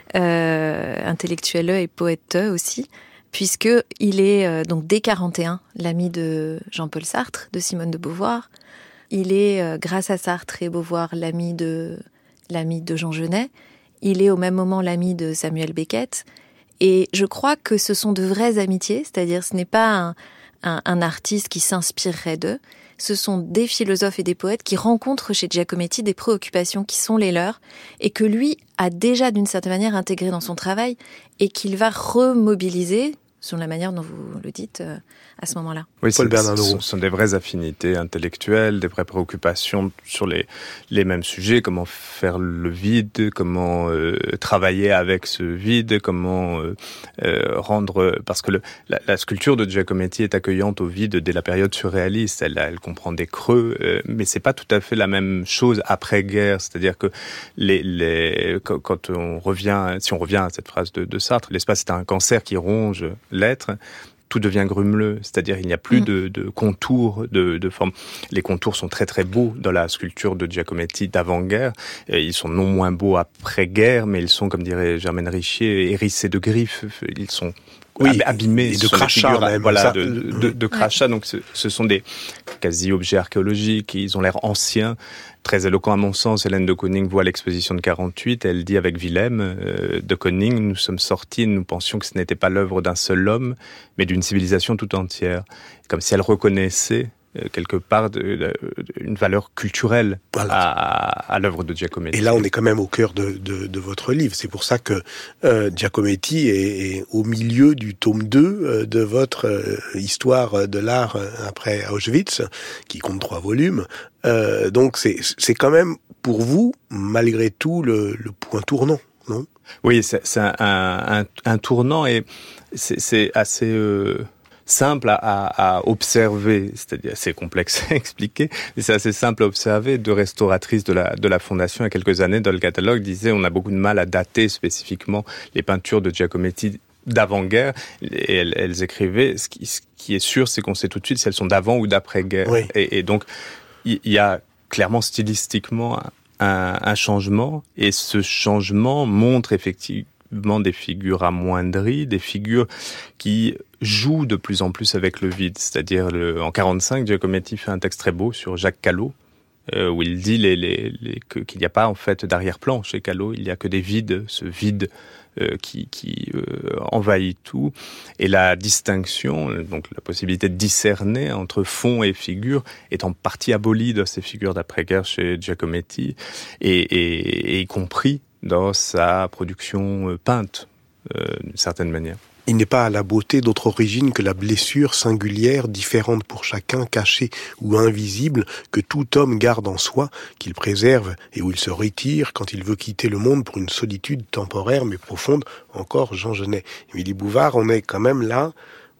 S9: euh, intellectuels et poètes aussi. Puisque il est euh, donc dès quarante et un l'ami de Jean-Paul Sartre, de Simone de Beauvoir. Il est, euh, grâce à Sartre et Beauvoir, l'ami de l'ami de Jean Genet. Il est au même moment l'ami de Samuel Beckett. Et je crois que ce sont de vraies amitiés, c'est-à-dire ce n'est pas un, un, un artiste qui s'inspirerait d'eux. Ce sont des philosophes et des poètes qui rencontrent chez Giacometti des préoccupations qui sont les leurs et que lui a déjà d'une certaine manière intégrées dans son travail et qu'il va remobiliser selon la manière dont vous le dites, euh, à ce moment-là.
S10: Oui, Paul Bernard Noureau. Ce sont des vraies affinités intellectuelles, des vraies préoccupations sur les, les mêmes sujets, comment faire le vide, comment euh, travailler avec ce vide, comment euh, euh, rendre... Parce que le, la, la sculpture de Giacometti est accueillante au vide dès la période surréaliste, elle, elle comprend des creux, euh, mais c'est pas tout à fait la même chose après-guerre, c'est-à-dire que les, les, quand on revient, si on revient à cette phrase de, de Sartre, l'espace est un cancer qui ronge l'être, tout devient grumeleux, c'est-à-dire il n'y a plus mmh. de, de contours, de, de formes. Les contours sont très très beaux dans la sculpture de Giacometti d'avant-guerre. Et ils sont non moins beaux après-guerre, mais ils sont, comme dirait Germaine Richier, hérissés de griffes. Ils sont oui, abîmés,
S6: et de crachats même,
S10: voilà,
S6: ça,
S10: de, de, de, de crachats. Donc ce, ce sont des quasi-objets archéologiques. Ils ont l'air anciens. Très éloquent à mon sens, Hélène de Kooning voit l'exposition de quarante-huit, elle dit avec Willem euh, de Kooning, nous sommes sortis, nous pensions que ce n'était pas l'œuvre d'un seul homme, mais d'une civilisation tout entière. Comme si elle reconnaissait euh, quelque part de, de, une valeur culturelle voilà. à, à l'œuvre de Giacometti.
S6: Et là, on est quand même au cœur de, de, de votre livre. C'est pour ça que euh, Giacometti est, est au milieu du tome deux euh, de votre euh, histoire de l'art euh, après Auschwitz, qui compte trois volumes. Euh, donc c'est c'est quand même pour vous malgré tout le, le point tournant, non?
S10: Oui, c'est, c'est un, un, un tournant et c'est, c'est assez euh, simple à, à, à observer, c'est-à-dire c'est complexe à expliquer, mais c'est assez simple à observer. Deux restauratrices de la de la fondation il y a quelques années dans le catalogue disaient on a beaucoup de mal à dater spécifiquement les peintures de Giacometti d'avant-guerre, et elles, elles écrivaient ce qui, ce qui est sûr, c'est qu'on sait tout de suite si elles sont d'avant ou d'après-guerre.
S6: Oui.
S10: Et, et donc il y a clairement stylistiquement un, un changement, et ce changement montre effectivement des figures amoindries, des figures qui jouent de plus en plus avec le vide. C'est-à-dire, le, en quarante-cinq, Giacometti fait un texte très beau sur Jacques Callot, euh, où il dit les, les, les, que, qu'il n'y a pas en fait d'arrière-plan chez Callot, il n'y a que des vides, ce vide Euh, qui, qui euh, envahit tout, et la distinction, donc la possibilité de discerner entre fond et figure, est en partie abolie dans ces figures d'après-guerre chez Giacometti, et, et, et y compris dans sa production euh, peinte, euh, d'une certaine manière.
S6: Il n'est pas à la beauté d'autre origine que la blessure singulière, différente pour chacun, cachée ou invisible, que tout homme garde en soi, qu'il préserve et où il se retire quand il veut quitter le monde pour une solitude temporaire mais profonde. Encore Jean Genet. Émilie Bouvard, on est quand même là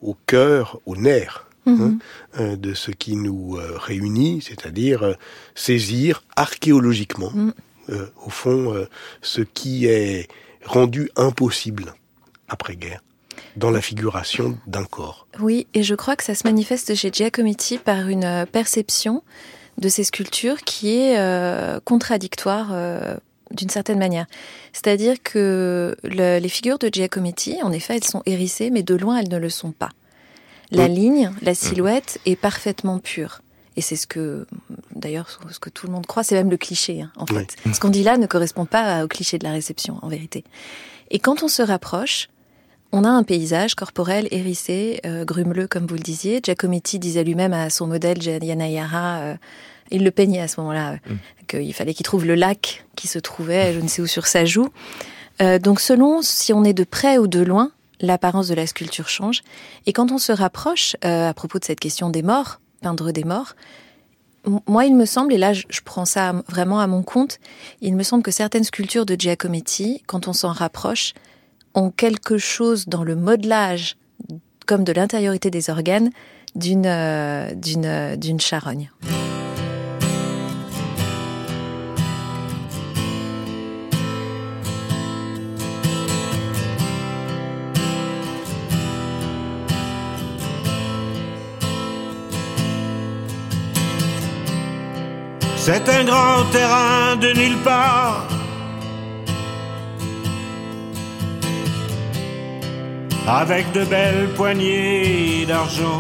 S6: au cœur, au nerf
S9: Mmh.
S6: hein, euh, de ce qui nous euh, réunit, c'est-à-dire euh, saisir archéologiquement, mmh. euh, au fond, euh, ce qui est rendu impossible après-guerre dans la figuration d'un corps.
S9: Oui, et je crois que ça se manifeste chez Giacometti par une perception de ces sculptures qui est euh, contradictoire euh, d'une certaine manière. C'est-à-dire que le, les figures de Giacometti, en effet, elles sont hérissées, mais de loin, elles ne le sont pas. La ligne, la silhouette est parfaitement pure. Et c'est ce que, d'ailleurs, ce que tout le monde croit, c'est même le cliché, hein, en fait. Oui. Ce qu'on dit là ne correspond pas au cliché de la réception, en vérité. Et quand on se rapproche, on a un paysage corporel hérissé, euh, grumeleux, comme vous le disiez. Giacometti disait lui-même à son modèle, Janayara, euh, il le peignait à ce moment-là, euh, mm. qu'il fallait qu'il trouve le lac qui se trouvait, je ne sais où, sur sa joue. Euh, donc selon si on est de près ou de loin, l'apparence de la sculpture change. Et quand on se rapproche, euh, à propos de cette question des morts, peindre des morts, m- moi, il me semble, et là, je, je prends ça à, vraiment à mon compte, il me semble que certaines sculptures de Giacometti, quand on s'en rapproche, ont quelque chose dans le modelage, comme de l'intériorité des organes, d'une, euh, d'une, euh, d'une charogne.
S12: C'est un grand terrain de nulle part, avec de belles poignées d'argent.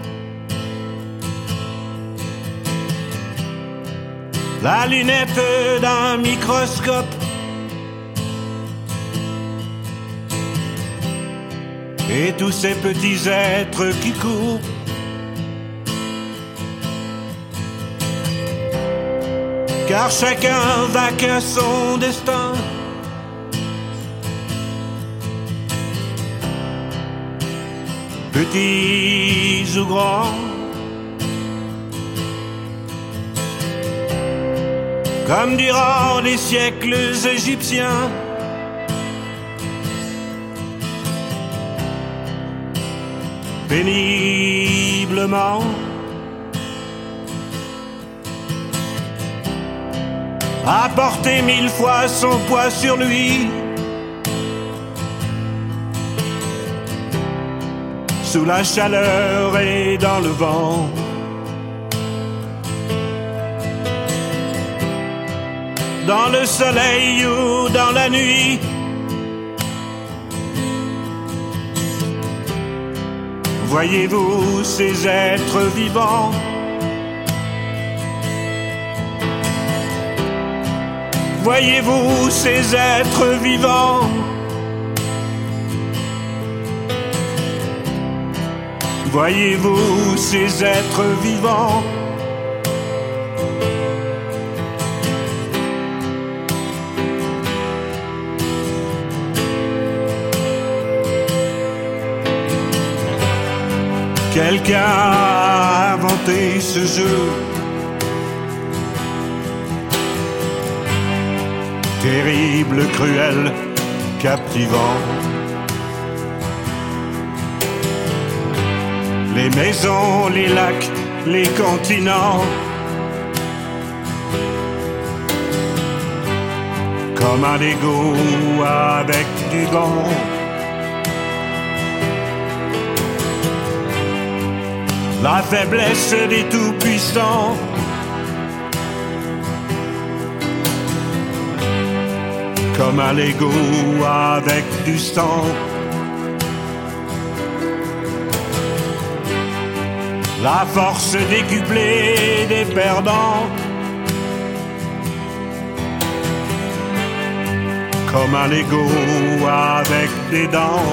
S12: La lunette d'un microscope et tous ces petits êtres qui courent. Car chacun va qu'à son destin. Petits ou grands, comme durant les siècles égyptiens, péniblement a porté mille fois son poids sur lui, sous la chaleur et dans le vent. Dans le soleil ou dans la nuit, voyez-vous ces êtres vivants? Voyez-vous ces êtres vivants? Voyez-vous ces êtres vivants? Quelqu'un a inventé ce jeu, terrible, cruel, captivant. Les maisons, les lacs, les continents, comme un Lego avec du vent. La faiblesse des tout-puissants, comme un Lego avec du sang. La force décuplée des perdants, comme un Lego avec des dents.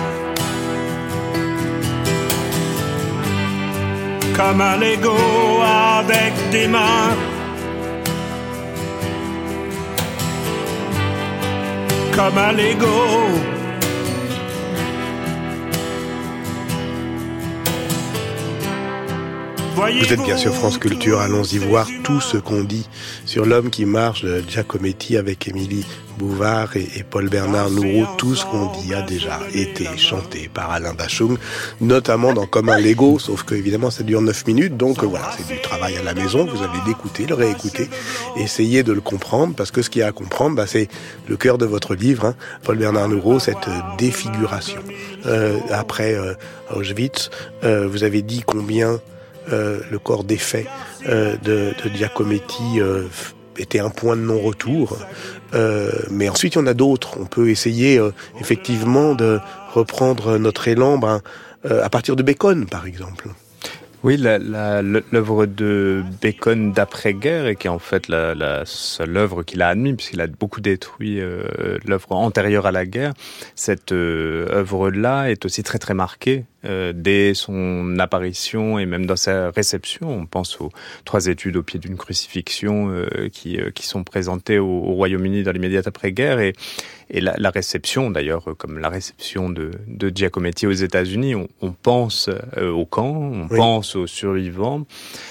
S12: Comme un Lego avec des mains, comme un Lego.
S6: Vous êtes bien sûr France Culture, allons-y voir tout ce qu'on dit sur L'homme qui marche de Giacometti avec Émilie Bouvard et, et Paul-Bernard Nourreau. Tout ce qu'on dit a déjà été chanté par Alain Bachung, notamment dans Comme un Lego, sauf que évidemment ça dure neuf minutes, donc euh, voilà, c'est du travail à la maison, vous avez d'écouter, le réécouter, essayer de le comprendre, parce que ce qu'il y a à comprendre, bah, c'est le cœur de votre livre, hein, Paul-Bernard Nourreau, cette défiguration. Euh, après euh, Auschwitz, euh, vous avez dit combien euh, le corps défait euh, de, de Giacometti euh, était un point de non-retour. Euh, mais ensuite, il y en a d'autres. On peut essayer euh, effectivement de reprendre notre élan ben, euh, à partir de Bacon, par exemple.
S10: Oui, la, la, l'œuvre de Bacon d'après-guerre, et qui est en fait la, la seule œuvre qu'il a admise, puisqu'il a beaucoup détruit euh, l'œuvre antérieure à la guerre. Cette euh, œuvre-là est aussi très très marquée euh, dès son apparition et même dans sa réception. On pense aux trois études au pied d'une crucifixion euh, qui, euh, qui sont présentées au, au Royaume-Uni dans l'immédiat après-guerre, et Et la, la réception, d'ailleurs, comme la réception de, de Giacometti aux États-Unis, on, on pense euh, au camp, on oui. pense aux survivants.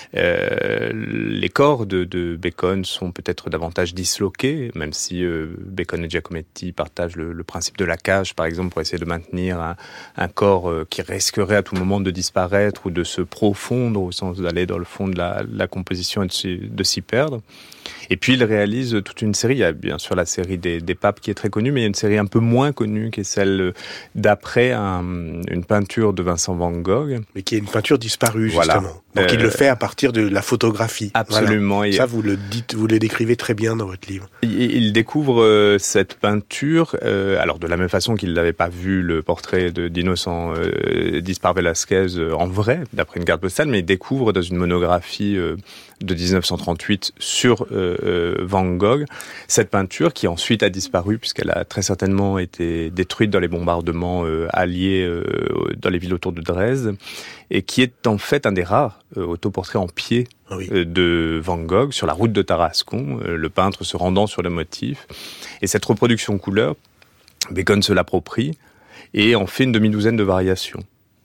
S10: Euh, les corps de, de Bacon sont peut-être davantage disloqués, même si euh, Bacon et Giacometti partagent le, le principe de la cage, par exemple, pour essayer de maintenir un, un corps euh, qui risquerait à tout moment de disparaître ou de se profondre, au sens d'aller dans le fond de la, la composition et de s'y, de s'y perdre. Et puis il réalise toute une série, il y a bien sûr la série des, des papes qui est très connue, mais il y a une série un peu moins connue qui est celle d'après un, une peinture de Vincent Van Gogh.
S6: Mais qui est une peinture disparue, voilà. Justement. Donc euh, il le fait à partir de la photographie.
S10: Absolument.
S6: Voilà. Ça, vous le dites, vous le décrivez très bien dans votre livre.
S10: Il, il découvre euh, cette peinture, euh, alors de la même façon qu'il n'avait pas vu le portrait de, d'Innocent euh, Dispar Velasquez euh, en vrai, d'après une carte postale, mais il découvre dans une monographie euh, de dix-neuf cent trente-huit sur euh, euh, Van Gogh, cette peinture qui ensuite a disparu puisqu'elle a très certainement été détruite dans les bombardements euh, alliés euh, dans les villes autour de Dresde, et qui est en fait un des rares euh, autoportraits en pied ah oui. euh, de Van Gogh sur la route de Tarascon, euh, le peintre se rendant sur le motif. Et cette reproduction couleur, Bacon se l'approprie et en fait une demi-douzaine de variations.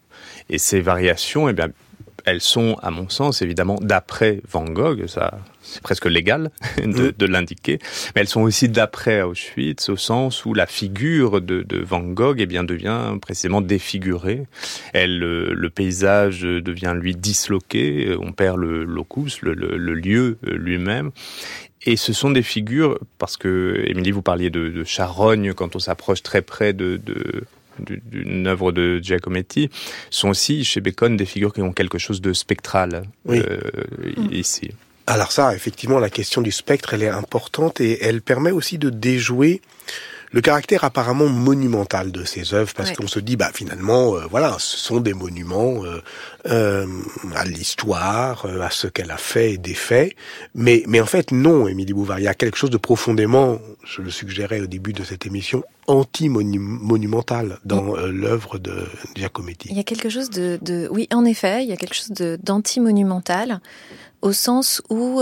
S10: Et ces variations, eh bien, elles sont, à mon sens, évidemment, d'après Van Gogh, ça, c'est presque légal de, de l'indiquer, mais elles sont aussi d'après Auschwitz, au sens où la figure de, de Van Gogh, eh bien, devient précisément défigurée. Elle, le, le paysage devient, lui, disloqué, on perd le locus, le, le, le lieu lui-même. Et ce sont des figures, parce que, Émilie, vous parliez de, de charogne quand on s'approche très près de... de d'une œuvre de Giacometti, sont aussi chez Bacon des figures qui ont quelque chose de spectral oui. euh, mmh. ici.
S6: Alors ça, effectivement, la question du spectre, elle est importante et elle permet aussi de déjouer le caractère apparemment monumental de ces œuvres, parce ouais. qu'on se dit, bah finalement, euh, voilà, ce sont des monuments euh, euh, à l'histoire, euh, à ce qu'elle a fait et défait. Mais, mais en fait, non, Émilie Bouvard, il y a quelque chose de profondément, je le suggérais au début de cette émission, anti-monumental dans euh, l'œuvre de Giacometti.
S9: Il y a quelque chose de, de, oui, en effet, il y a quelque chose de d'anti-monumental, au sens où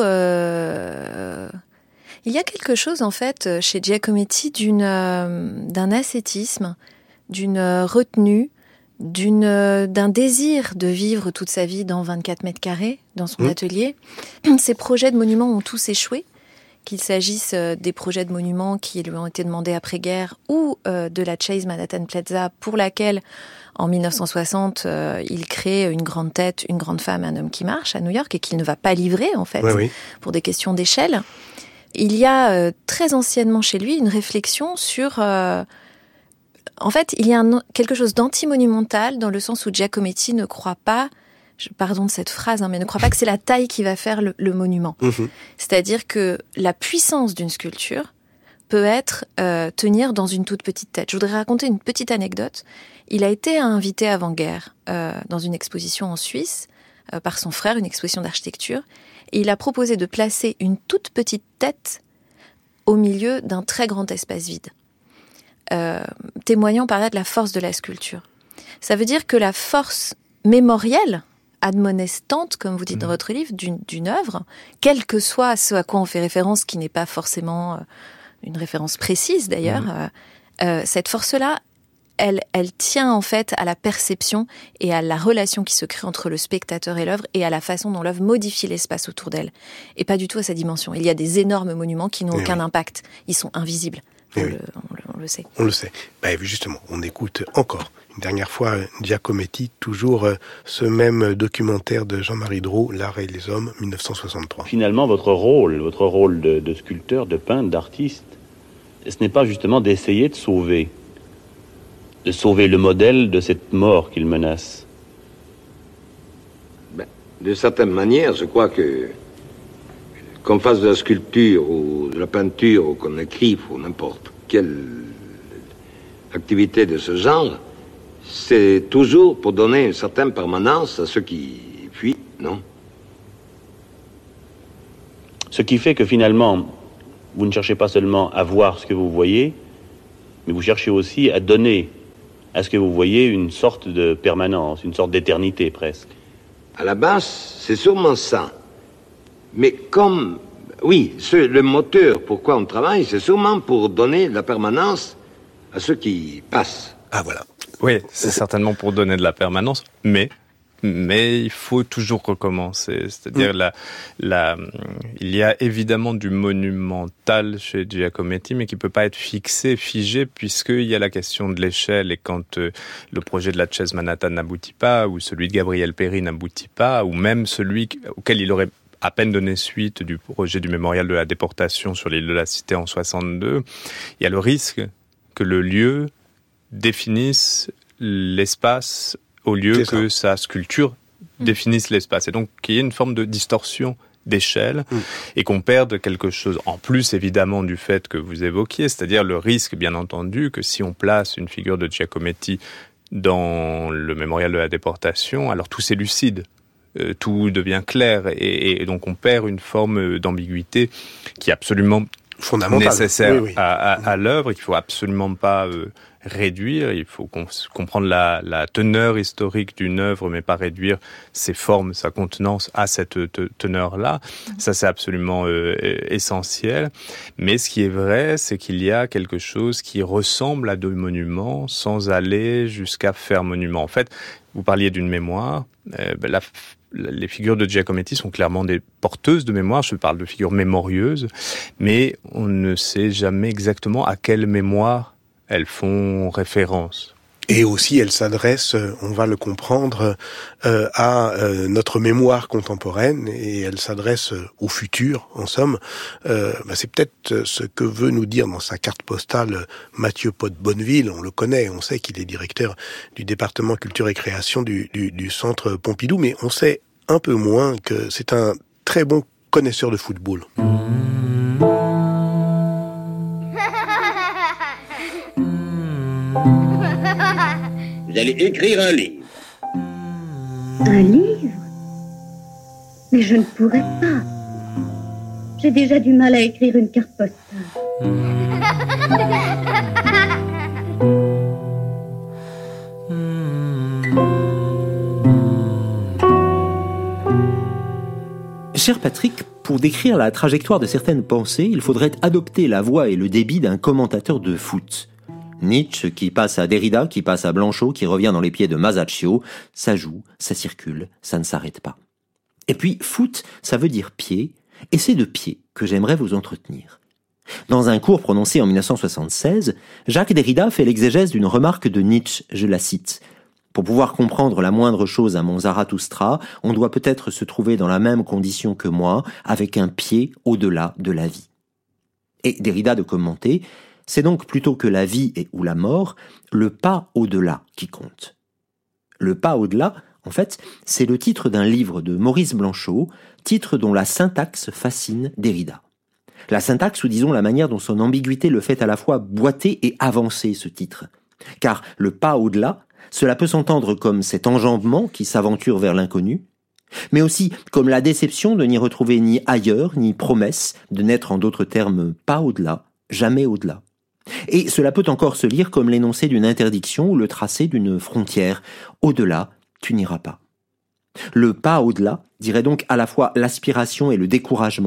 S9: euh, il y a quelque chose, en fait, chez Giacometti d'une, euh, d'un ascétisme, d'une retenue, d'une, euh, d'un désir de vivre toute sa vie dans vingt-quatre mètres carrés, dans son mmh. atelier. Ces projets de monuments ont tous échoué, qu'il s'agisse des projets de monuments qui lui ont été demandés après-guerre ou euh, de la Chase Manhattan Plaza, pour laquelle, en dix-neuf cent soixante, euh, il crée une grande tête, une grande femme, un homme qui marche à New York, et qu'il ne va pas livrer, en fait, oui, oui. pour des questions d'échelle. Il y a euh, très anciennement chez lui une réflexion sur... Euh, en fait, il y a un, quelque chose d'anti-monumental dans le sens où Giacometti ne croit pas, je, pardon de cette phrase, hein, mais ne croit pas que c'est la taille qui va faire le, le monument. Mmh. C'est-à-dire que la puissance d'une sculpture peut être euh, tenir dans une toute petite tête. Je voudrais raconter une petite anecdote. Il a été invité avant-guerre euh, dans une exposition en Suisse euh, par son frère, une exposition d'architecture. Et il a proposé de placer une toute petite tête au milieu d'un très grand espace vide, euh, témoignant par là de la force de la sculpture. Ça veut dire que la force mémorielle, admonestante, comme vous dites dans votre livre, d'une, d'une œuvre, quel que soit ce à quoi on fait référence, qui n'est pas forcément une référence précise d'ailleurs, mmh. euh, euh, cette force-là, elle, elle tient en fait à la perception et à la relation qui se crée entre le spectateur et l'œuvre et à la façon dont l'œuvre modifie l'espace autour d'elle. Et pas du tout à sa dimension. Il y a des énormes monuments qui n'ont et aucun oui. impact. Ils sont invisibles. On, oui. le, on, le, on le sait.
S6: On le sait. Bah, justement, on écoute encore une dernière fois Giacometti, toujours euh, ce même documentaire de Jean-Marie Drault, L'art et les hommes, dix-neuf cent soixante-trois.
S8: Finalement, votre rôle, votre rôle de, de sculpteur, de peintre, d'artiste, ce n'est pas justement d'essayer de sauver, de sauver le modèle de cette mort qu'il menace.
S7: Ben, de certaine manière, je crois que qu'on fasse de la sculpture ou de la peinture ou qu'on écrive ou n'importe quelle activité de ce genre, c'est toujours pour donner une certaine permanence à ceux qui fuient, non?
S8: Ce qui fait que finalement, vous ne cherchez pas seulement à voir ce que vous voyez, mais vous cherchez aussi à donner à ce que vous voyez une sorte de permanence, une sorte d'éternité presque.
S7: À la base, c'est sûrement ça. Mais comme, oui, ce, le moteur, pourquoi on travaille, c'est sûrement pour donner de la permanence à ceux qui passent.
S6: Ah, voilà.
S10: Oui, c'est certainement pour donner de la permanence, mais, mais il faut toujours recommencer. C'est-à-dire, mmh. la, la, il y a évidemment du monumental chez Giacometti, mais qui peut pas être fixé, figé, puisqu'il y a la question de l'échelle, et quand euh, le projet de la Chase Manhattan n'aboutit pas, ou celui de Gabriel Péri n'aboutit pas, ou même celui auquel il aurait à peine donné suite du projet du mémorial de la déportation sur l'île de la Cité en soixante-deux, il y a le risque que le lieu définisse l'espace au lieu que sa sculpture mmh. définisse l'espace. Et donc qu'il y ait une forme de distorsion d'échelle mmh. et qu'on perde quelque chose, en plus évidemment du fait que vous évoquiez, c'est-à-dire le risque, bien entendu, que si on place une figure de Giacometti dans le mémorial de la déportation, alors tout s'élucide. Euh, tout devient clair et, et donc on perd une forme d'ambiguïté qui est absolument fondamentale, nécessaire oui, oui. À, à, à l'œuvre et qu'il faut absolument pas euh, réduire. Il faut qu'on, comprendre la, la teneur historique d'une œuvre, mais pas réduire ses formes, sa contenance à cette te, teneur-là. Mmh. Ça, c'est absolument euh, essentiel. Mais ce qui est vrai, c'est qu'il y a quelque chose qui ressemble à deux monuments sans aller jusqu'à faire monument. En fait, vous parliez d'une mémoire. Euh, ben, la, les figures de Giacometti sont clairement des porteuses de mémoire, je parle de figures mémorieuses, mais on ne sait jamais exactement à quelle mémoire elles font référence.
S6: Et aussi, elles s'adressent, on va le comprendre, euh, à euh, notre mémoire contemporaine, et elles s'adressent au futur, en somme. Euh, bah c'est peut-être ce que veut nous dire dans sa carte postale Mathieu Pot-Bonneville. On le connaît, on sait qu'il est directeur du département culture et création du, du, du centre Pompidou, mais on sait un peu moins que c'est un très bon connaisseur de football.
S13: Vous allez écrire un livre.
S14: Un livre? Mais je ne pourrais pas. J'ai déjà du mal à écrire une carte postale.
S15: Cher Patrick, pour décrire la trajectoire de certaines pensées, il faudrait adopter la voix et le débit d'un commentateur de foot. Nietzsche qui passe à Derrida, qui passe à Blanchot, qui revient dans les pieds de Masaccio, ça joue, ça circule, ça ne s'arrête pas. Et puis, foot, ça veut dire pied, et c'est de pied que j'aimerais vous entretenir. Dans un cours prononcé en dix-neuf cent soixante-seize, Jacques Derrida fait l'exégèse d'une remarque de Nietzsche, je la cite. « Pour pouvoir comprendre la moindre chose à mon Zarathustra, on doit peut-être se trouver dans la même condition que moi, avec un pied au-delà de la vie. » Et Derrida de commenter « C'est donc plutôt que la vie et ou la mort, le pas au-delà qui compte. » Le pas au-delà, en fait, c'est le titre d'un livre de Maurice Blanchot, titre dont la syntaxe fascine Derrida. La syntaxe, ou disons la manière dont son ambiguïté le fait à la fois boiter et avancer ce titre. Car le pas au-delà, cela peut s'entendre comme cet enjambement qui s'aventure vers l'inconnu, mais aussi comme la déception de n'y retrouver ni ailleurs, ni promesse de n'être en d'autres termes pas au-delà, jamais au-delà. Et cela peut encore se lire comme l'énoncé d'une interdiction ou le tracé d'une frontière. Au-delà, tu n'iras pas. Le pas au-delà dirait donc à la fois l'aspiration et le découragement,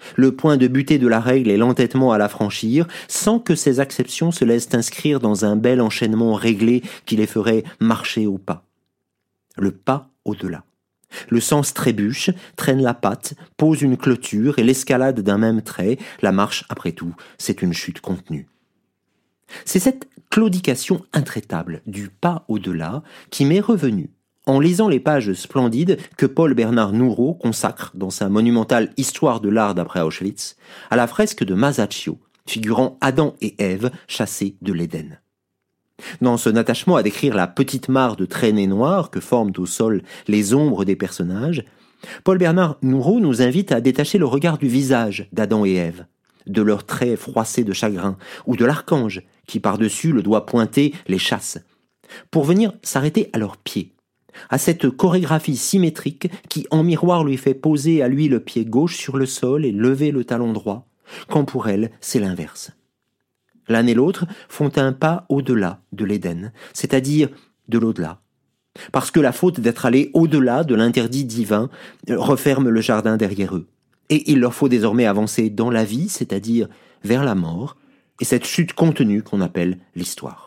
S15: Le point de butée de la règle est l'entêtement à la franchir, sans que ces acceptions se laissent inscrire dans un bel enchaînement réglé qui les ferait marcher au pas. Le pas au-delà. Le sens trébuche, traîne la patte, pose une clôture et l'escalade d'un même trait, la marche, après tout, c'est une chute contenue. C'est cette claudication intraitable du pas au-delà qui m'est revenue en lisant les pages splendides que Paul Bernard Nourreau consacre dans sa monumentale Histoire de l'art d'après Auschwitz à la fresque de Masaccio, figurant Adam et Ève chassés de l'Éden. Dans son attachement à décrire la petite mare de traînées noires que forment au sol les ombres des personnages, Paul Bernard Nourreau nous invite à détacher le regard du visage d'Adam et Ève, de leurs traits froissés de chagrin, ou de l'archange qui par-dessus le doigt pointé les chasse, pour venir s'arrêter à leurs pieds, à cette chorégraphie symétrique qui en miroir lui fait poser à lui le pied gauche sur le sol et lever le talon droit, quand pour elle c'est l'inverse. L'un et l'autre font un pas au-delà de l'Éden, c'est-à-dire de l'au-delà, parce que la faute d'être allé au-delà de l'interdit divin referme le jardin derrière eux, et il leur faut désormais avancer dans la vie, c'est-à-dire vers la mort, et cette chute contenue qu'on appelle l'histoire.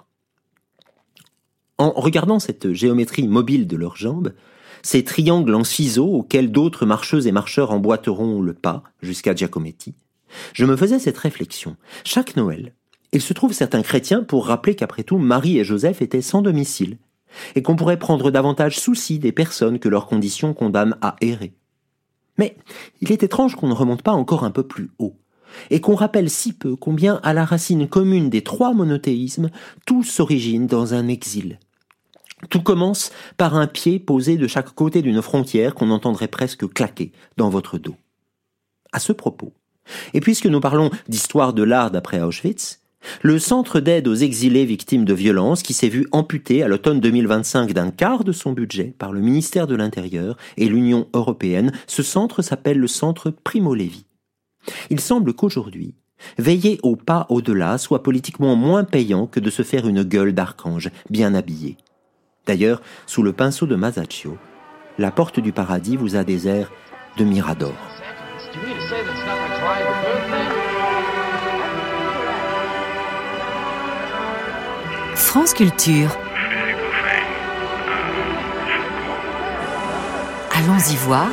S15: En regardant cette géométrie mobile de leurs jambes, ces triangles en ciseaux auxquels d'autres marcheuses et marcheurs emboîteront le pas jusqu'à Giacometti, je me faisais cette réflexion. Chaque Noël, il se trouve certains chrétiens pour rappeler qu'après tout, Marie et Joseph étaient sans domicile, et qu'on pourrait prendre davantage souci des personnes que leurs conditions condamnent à errer. Mais il est étrange qu'on ne remonte pas encore un peu plus haut, et qu'on rappelle si peu combien, à la racine commune des trois monothéismes, tout s'origine dans un exil. Tout commence par un pied posé de chaque côté d'une frontière qu'on entendrait presque claquer dans votre dos. À ce propos, et puisque nous parlons d'histoire de l'art d'après Auschwitz, le centre d'aide aux exilés victimes de violences qui s'est vu amputé à l'automne deux mille vingt-cinq d'un quart de son budget par le ministère de l'Intérieur et l'Union européenne, ce centre s'appelle le centre Primo Levi. Il semble qu'aujourd'hui, veiller au pas au-delà soit politiquement moins payant que de se faire une gueule d'archange bien habillée. D'ailleurs, sous le pinceau de Masaccio, la porte du paradis vous a des airs de Mirador.
S1: France Culture. Allons-y voir.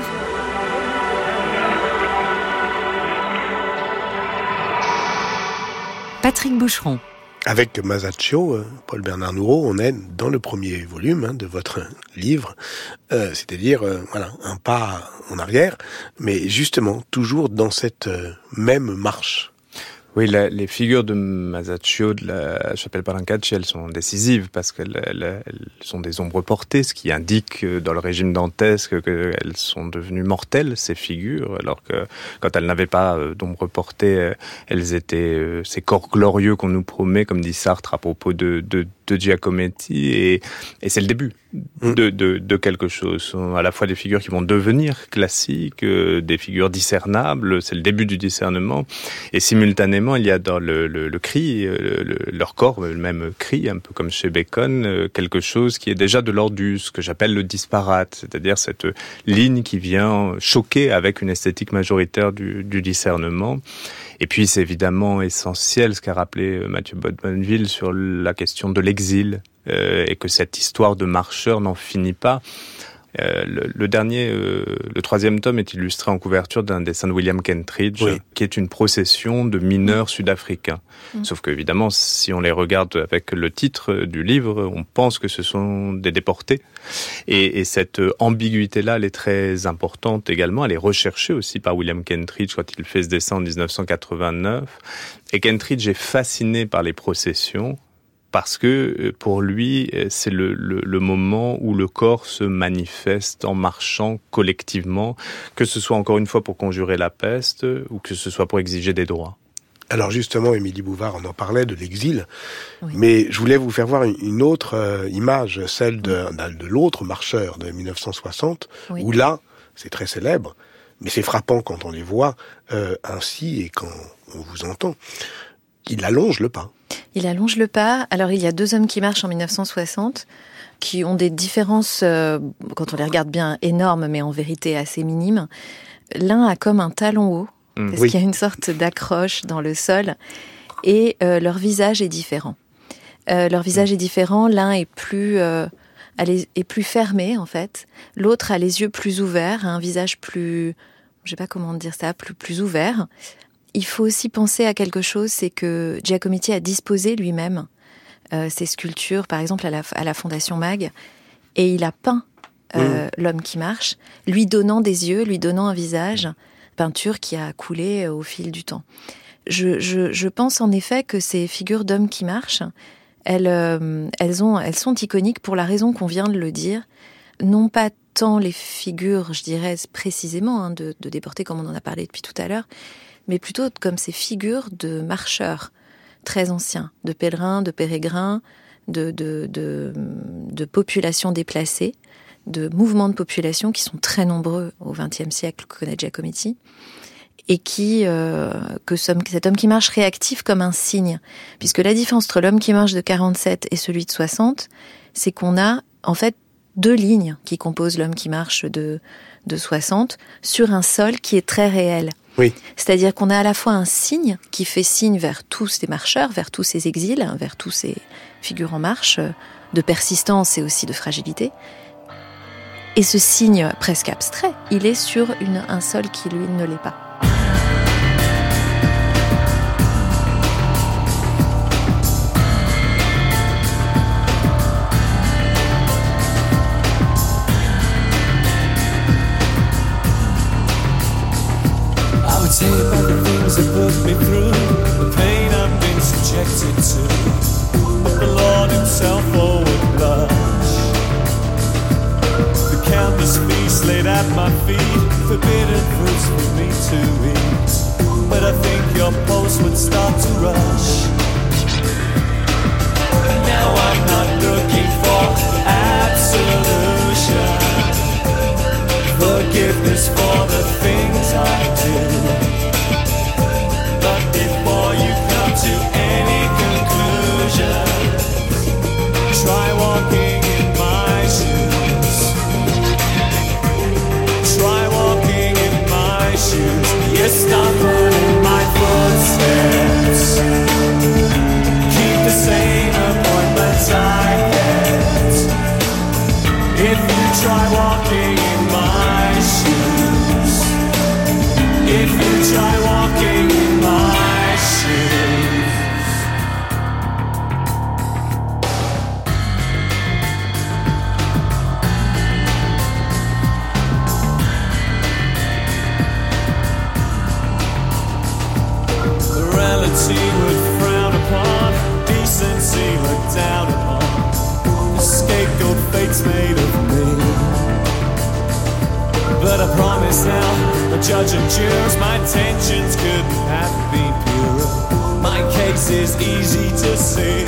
S1: Patrick Boucheron.
S6: Avec Masaccio, Paul Bernard Nourreau, on est dans le premier volume hein, de votre livre, euh, c'est-à-dire euh, voilà un pas en arrière, mais justement toujours dans cette euh, même marche.
S10: Oui, la, les figures de Masaccio, de la chapelle Brancacci, elles sont décisives parce qu'elles elles, elles sont des ombres portées, ce qui indique dans le régime dantesque qu'elles sont devenues mortelles, ces figures, alors que quand elles n'avaient pas d'ombres portées, elles étaient ces corps glorieux qu'on nous promet, comme dit Sartre à propos de, de, de Giacometti, et, et c'est le début de, de, de quelque chose. Ce sont à la fois des figures qui vont devenir classiques, des figures discernables, c'est le début du discernement, et simultanément, il y a dans le, le, le cri, le, le, leur corps, le même cri, un peu comme chez Bacon, quelque chose qui est déjà de l'ordre du, ce que j'appelle le disparate, c'est-à-dire cette ligne qui vient choquer avec une esthétique majoritaire du, du discernement. Et puis c'est évidemment essentiel ce qu'a rappelé Mathieu Bodmanville sur la question de l'exil, euh, et que cette histoire de marcheur n'en finit pas. Euh, le, le dernier, euh, le troisième tome est illustré en couverture d'un dessin de William Kentridge, oui, qui est une procession de mineurs sud-africains. Mmh. Sauf que, évidemment, si on les regarde avec le titre du livre, on pense que ce sont des déportés. Et, et cette ambiguïté-là, elle est très importante également. Elle est recherchée aussi par William Kentridge quand il fait ce dessin en dix-neuf cent quatre-vingt-neuf. Et Kentridge est fasciné par les processions, parce que pour lui, c'est le, le, le moment où le corps se manifeste en marchant collectivement, que ce soit encore une fois pour conjurer la peste ou que ce soit pour exiger des droits.
S6: Alors justement, Émilie Bouvard, on en parlait de l'exil, oui, mais je voulais vous faire voir une autre euh, image, celle de, de l'autre marcheur de mille neuf cent soixante, oui, où là, c'est très célèbre, mais c'est frappant quand on les voit euh, ainsi et quand on vous entend. Il allonge le pas.
S9: Il allonge le pas. Alors, il y a deux hommes qui marchent en mille neuf cent soixante, qui ont des différences, euh, quand on les regarde bien, énormes, mais en vérité assez minimes. L'un a comme un talon haut, Mmh. Parce oui. qu'il y a une sorte d'accroche dans le sol. Et euh, leur visage est différent. Euh, leur visage mmh. est différent. L'un est plus, euh, est plus fermé, en fait. L'autre a les yeux plus ouverts, un visage plus... Je ne sais pas comment dire ça, plus, plus ouvert. Il faut aussi penser à quelque chose, c'est que Giacometti a disposé lui-même euh, ses sculptures, par exemple à la, à la Fondation Mag, et il a peint euh, mmh. l'homme qui marche, lui donnant des yeux, lui donnant un visage, peinture qui a coulé au fil du temps. Je, je, je pense en effet que ces figures d'hommes qui marchent, elles, euh, elles, ont, elles sont iconiques pour la raison qu'on vient de le dire, non pas tant les figures, je dirais précisément, hein, de, de déportés comme on en a parlé depuis tout à l'heure, mais plutôt comme ces figures de marcheurs très anciens, de pèlerins, de pérégrins, de, de, de, de populations déplacées, de mouvements de population qui sont très nombreux au vingtième siècle, que connaît Giacometti, et qui, euh, que cet homme qui marche réactive comme un signe. Puisque la différence entre l'homme qui marche de quarante-sept et celui de soixante, c'est qu'on a, en fait, deux lignes qui composent l'homme qui marche de, de soixante sur un sol qui est très réel.
S6: Oui.
S9: C'est-à-dire qu'on a à la fois un signe qui fait signe vers tous ces marcheurs, vers tous ces exils, vers tous ces figures en marche, de persistance et aussi de fragilité. Et ce signe presque abstrait, il est sur une, un sol qui, lui, ne l'est pas.
S16: Say about the things that put me through, the pain I've been subjected to. But the Lord himself, oh, would blush. The countless feasts laid at my feet, forbidden fruits for me to eat. But I think your pulse would start to rush. Now I'm not looking for absolution, forgiveness for the things I do. But before you come to any conclusion, try walking in my shoes. Try walking in my shoes. You stumble in my footsteps. Keep the same appointments I kept. If you try walking in my shoes, if you try walking in my shoes. Morality would frown upon, decency look down upon. The scapegoat fate's made of me. But I promise now, the judge and jurors, my intentions couldn't have been purer. My case is easy to see.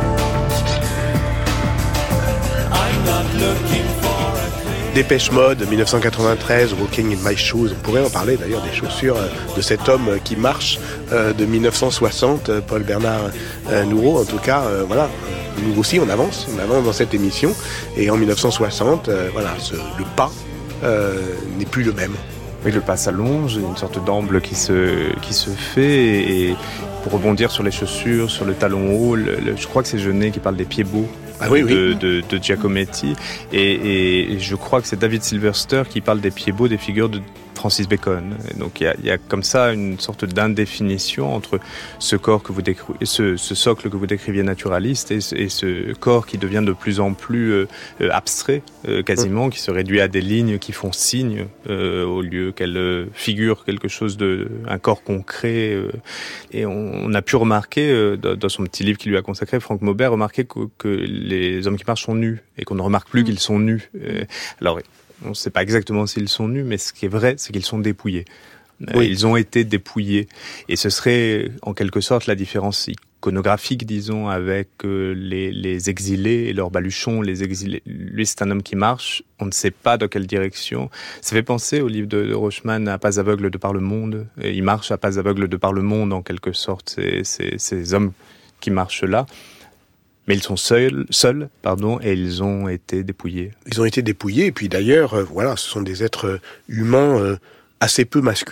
S16: I'm not looking for a clear...
S6: Dépêche Mode, dix-neuf cent quatre-vingt-treize, Walking in My Shoes. On pourrait en parler d'ailleurs des chaussures de cet homme qui marche de dix-neuf cent soixante, Paul Bernard Nourreau. En tout cas, voilà, nous aussi on avance, on avance dans cette émission. Et en dix-neuf cent soixante, voilà, ce, le pas Euh, n'est plus le même.
S10: Oui, le pas s'allonge, une sorte d'amble qui se, qui se fait, et pour rebondir sur les chaussures, sur le talon haut, le, le, je crois que c'est Jeunet qui parle des pieds beaux
S6: ah, oui,
S10: de,
S6: oui.
S10: de, de Giacometti, et, et je crois que c'est David Silverster qui parle des pieds beaux des figures de Francis Bacon. Et donc il y a, il y a comme ça une sorte d'indéfinition entre ce corps que vous décri... ce, ce socle que vous décriviez naturaliste et ce, et ce corps qui devient de plus en plus euh, abstrait, euh, quasiment, mmh. qui se réduit à des lignes qui font signe euh, au lieu qu'elles euh, figurent quelque chose de un corps concret. Euh, et on, on a pu remarquer euh, dans, dans son petit livre qu'il lui a consacré, Franck Maubert remarquer que, que les hommes qui marchent sont nus et qu'on ne remarque plus mmh. qu'ils sont nus. Euh, alors on ne sait pas exactement s'ils sont nus, mais ce qui est vrai, c'est qu'ils sont dépouillés. Oui. Ils ont été dépouillés. Et ce serait, en quelque sorte, la différence iconographique, disons, avec euh, les, les exilés et leurs baluchons. Les exilés. Lui, c'est un homme qui marche. On ne sait pas dans quelle direction. Ça fait penser au livre de, de Rochman, à pas aveugle de par le monde. Et il marche à pas aveugle de par le monde, en quelque sorte, ces, ces, ces hommes qui marchent là. Mais ils sont seuls, seuls, pardon, et ils ont été dépouillés.
S6: Ils ont été dépouillés, et puis d'ailleurs, euh, voilà, ce sont des êtres humains euh, assez peu masculins.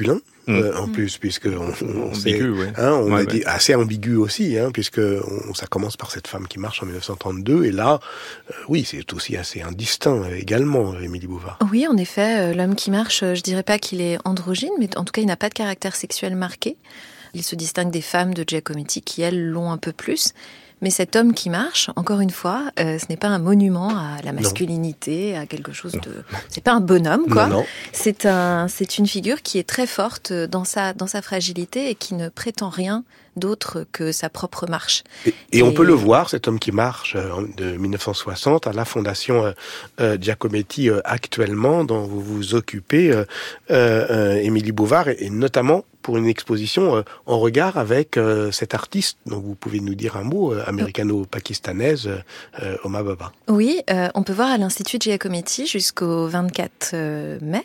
S6: mmh. euh, en plus, puisque on, on
S10: ambigu,
S6: sait,
S10: ouais.
S6: hein, on
S10: ouais,
S6: a
S10: ouais.
S6: dit assez ambigu aussi, hein, puisque on, ça commence par cette femme qui marche en dix-neuf cent trente-deux, et là, euh, oui, c'est aussi assez indistinct également, Émilie Bouvard.
S9: Oui, en effet, euh, l'homme qui marche, euh, je dirais pas qu'il est androgyne, mais en tout cas, il n'a pas de caractère sexuel marqué. Il se distingue des femmes de Giacometti qui, elles, l'ont un peu plus. Mais cet homme qui marche, encore une fois, euh, ce n'est pas un monument à la masculinité, non. à quelque chose de... C'est pas un bonhomme, quoi.
S6: Non, non.
S9: C'est un, c'est une figure qui est très forte dans sa, dans sa fragilité et qui ne prétend rien d'autre que sa propre marche.
S6: Et, et, et on peut le voir, cet homme qui marche euh, de dix-neuf cent soixante à la Fondation euh, euh, Giacometti euh, actuellement, dont vous vous occupez, euh, euh, Émilie Bouvard, et, et notamment pour une exposition euh, en regard avec euh, cet artiste dont vous pouvez nous dire un mot, euh, américano-pakistanaise, euh, Homa Bhabha.
S9: Oui, euh, on peut voir à l'Institut Giacometti jusqu'au vingt-quatre mai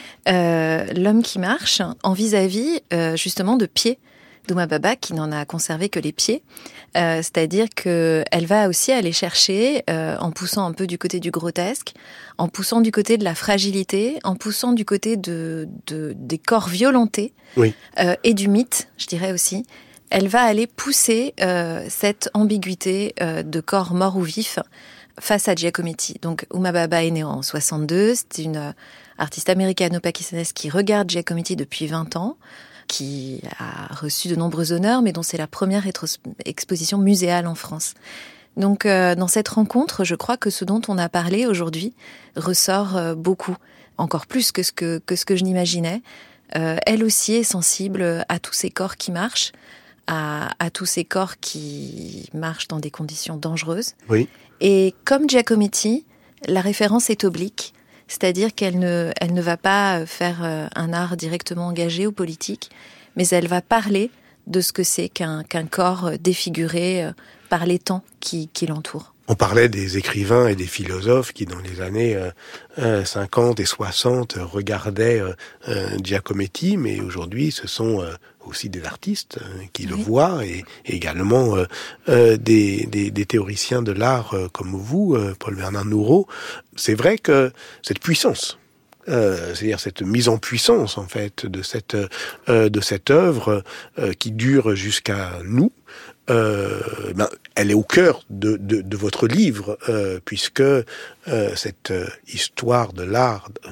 S9: euh, l'homme qui marche en vis-à-vis euh, justement de pieds d'Homa Bhabha, qui n'en a conservé que les pieds. Euh, c'est-à-dire qu'elle va aussi aller chercher, euh, en poussant un peu du côté du grotesque, en poussant du côté de la fragilité, en poussant du côté de, de, des corps violentés,
S6: oui.
S9: euh, et du mythe, je dirais aussi. Elle va aller pousser euh, cette ambiguïté euh, de corps mort ou vif face à Giacometti. Donc Homa Bhabha est née en soixante-deux, c'est une euh, artiste américano-pakistanaise qui regarde Giacometti depuis vingt ans, qui a reçu de nombreux honneurs, mais dont c'est la première rétros- exposition muséale en France. Donc, euh, dans cette rencontre, je crois que ce dont on a parlé aujourd'hui ressort euh, beaucoup, encore plus que ce que, que, ce que je n'imaginais. Euh, elle aussi est sensible à tous ces corps qui marchent, à, à tous ces corps qui marchent dans des conditions dangereuses.
S6: Oui.
S9: Et comme Giacometti, la référence est oblique. C'est-à-dire qu'elle ne, elle ne va pas faire un art directement engagé ou politique, mais elle va parler de ce que c'est qu'un, qu'un corps défiguré par les temps qui, qui l'entourent.
S6: On parlait des écrivains et des philosophes qui, dans les années euh, cinquante et soixante, regardaient euh, euh, Giacometti, mais aujourd'hui, ce sont euh, aussi des artistes euh, qui oui. le voient, et, et également euh, euh, des, des, des théoriciens de l'art euh, comme vous, euh, Paul-Bernard Nourreau. C'est vrai que cette puissance, Euh, c'est-à-dire cette mise en puissance en fait de cette euh, de cette œuvre euh, qui dure jusqu'à nous, euh, ben, elle est au cœur de de, de votre livre, euh, puisque euh, cette euh, histoire de l'art euh,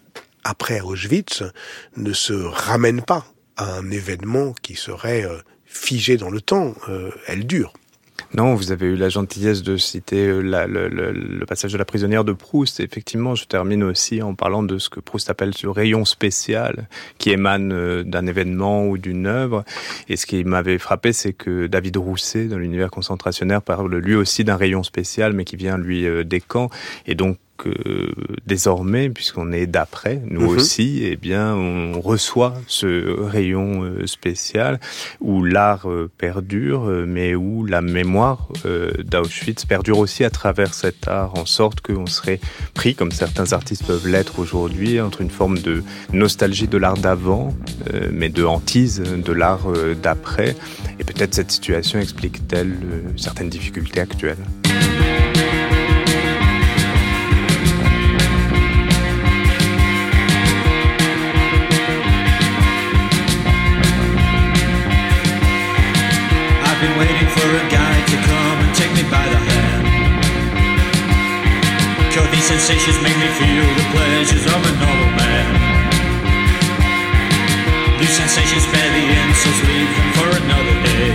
S6: après Auschwitz ne se ramène pas à un événement qui serait euh, figé dans le temps, euh, elle dure.
S10: Non, vous avez eu la gentillesse de citer la, le, le, le passage de la prisonnière de Proust. Et effectivement, je termine aussi en parlant de ce que Proust appelle ce rayon spécial qui émane d'un événement ou d'une œuvre. Et ce qui m'avait frappé, c'est que David Rousset, dans l'univers concentrationnaire, parle lui aussi d'un rayon spécial, mais qui vient, lui, des camps. Et donc, que désormais, puisqu'on est d'après, nous mmh. aussi, eh bien, on reçoit ce rayon euh, spécial où l'art euh, perdure, euh, mais où la mémoire euh, d'Auschwitz perdure aussi à travers cet art, en sorte qu'on serait pris, comme certains artistes peuvent l'être aujourd'hui, entre une forme de nostalgie de l'art d'avant, euh, mais de hantise de l'art euh, d'après. Et peut-être cette situation explique-t-elle euh, certaines difficultés actuelles.
S16: I've been waiting for a guy to come and take me by the hand. Cause these sensations make me feel the pleasures of a normal man. These sensations spare the insults, leave them for another day.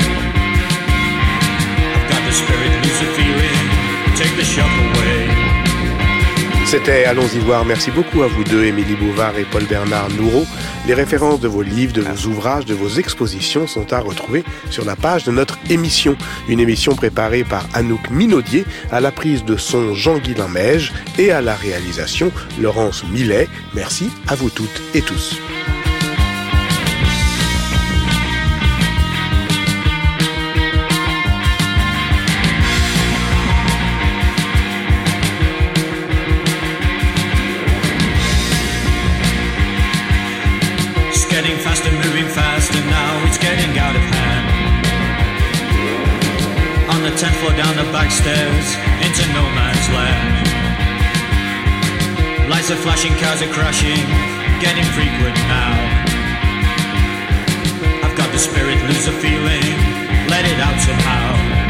S16: I've got the spirit, lose the feeling, take the shock away.
S6: C'était Allons-y voir. Merci beaucoup à vous deux, Émilie Bouvard et Paul-Bernard Nourreau. Les références de vos livres, de vos ouvrages, de vos expositions sont à retrouver sur la page de notre émission. Une émission préparée par Anouk Minaudier, à la prise de son Jean-Guilain Meige et à la réalisation Laurence Millet. Merci à vous toutes et tous.
S16: Getting faster, moving faster, now it's getting out of hand. On the tenth floor, down the back stairs, into no man's land. Lights are flashing, cars are crashing, getting frequent now. spirit lose a feeling, let it out somehow.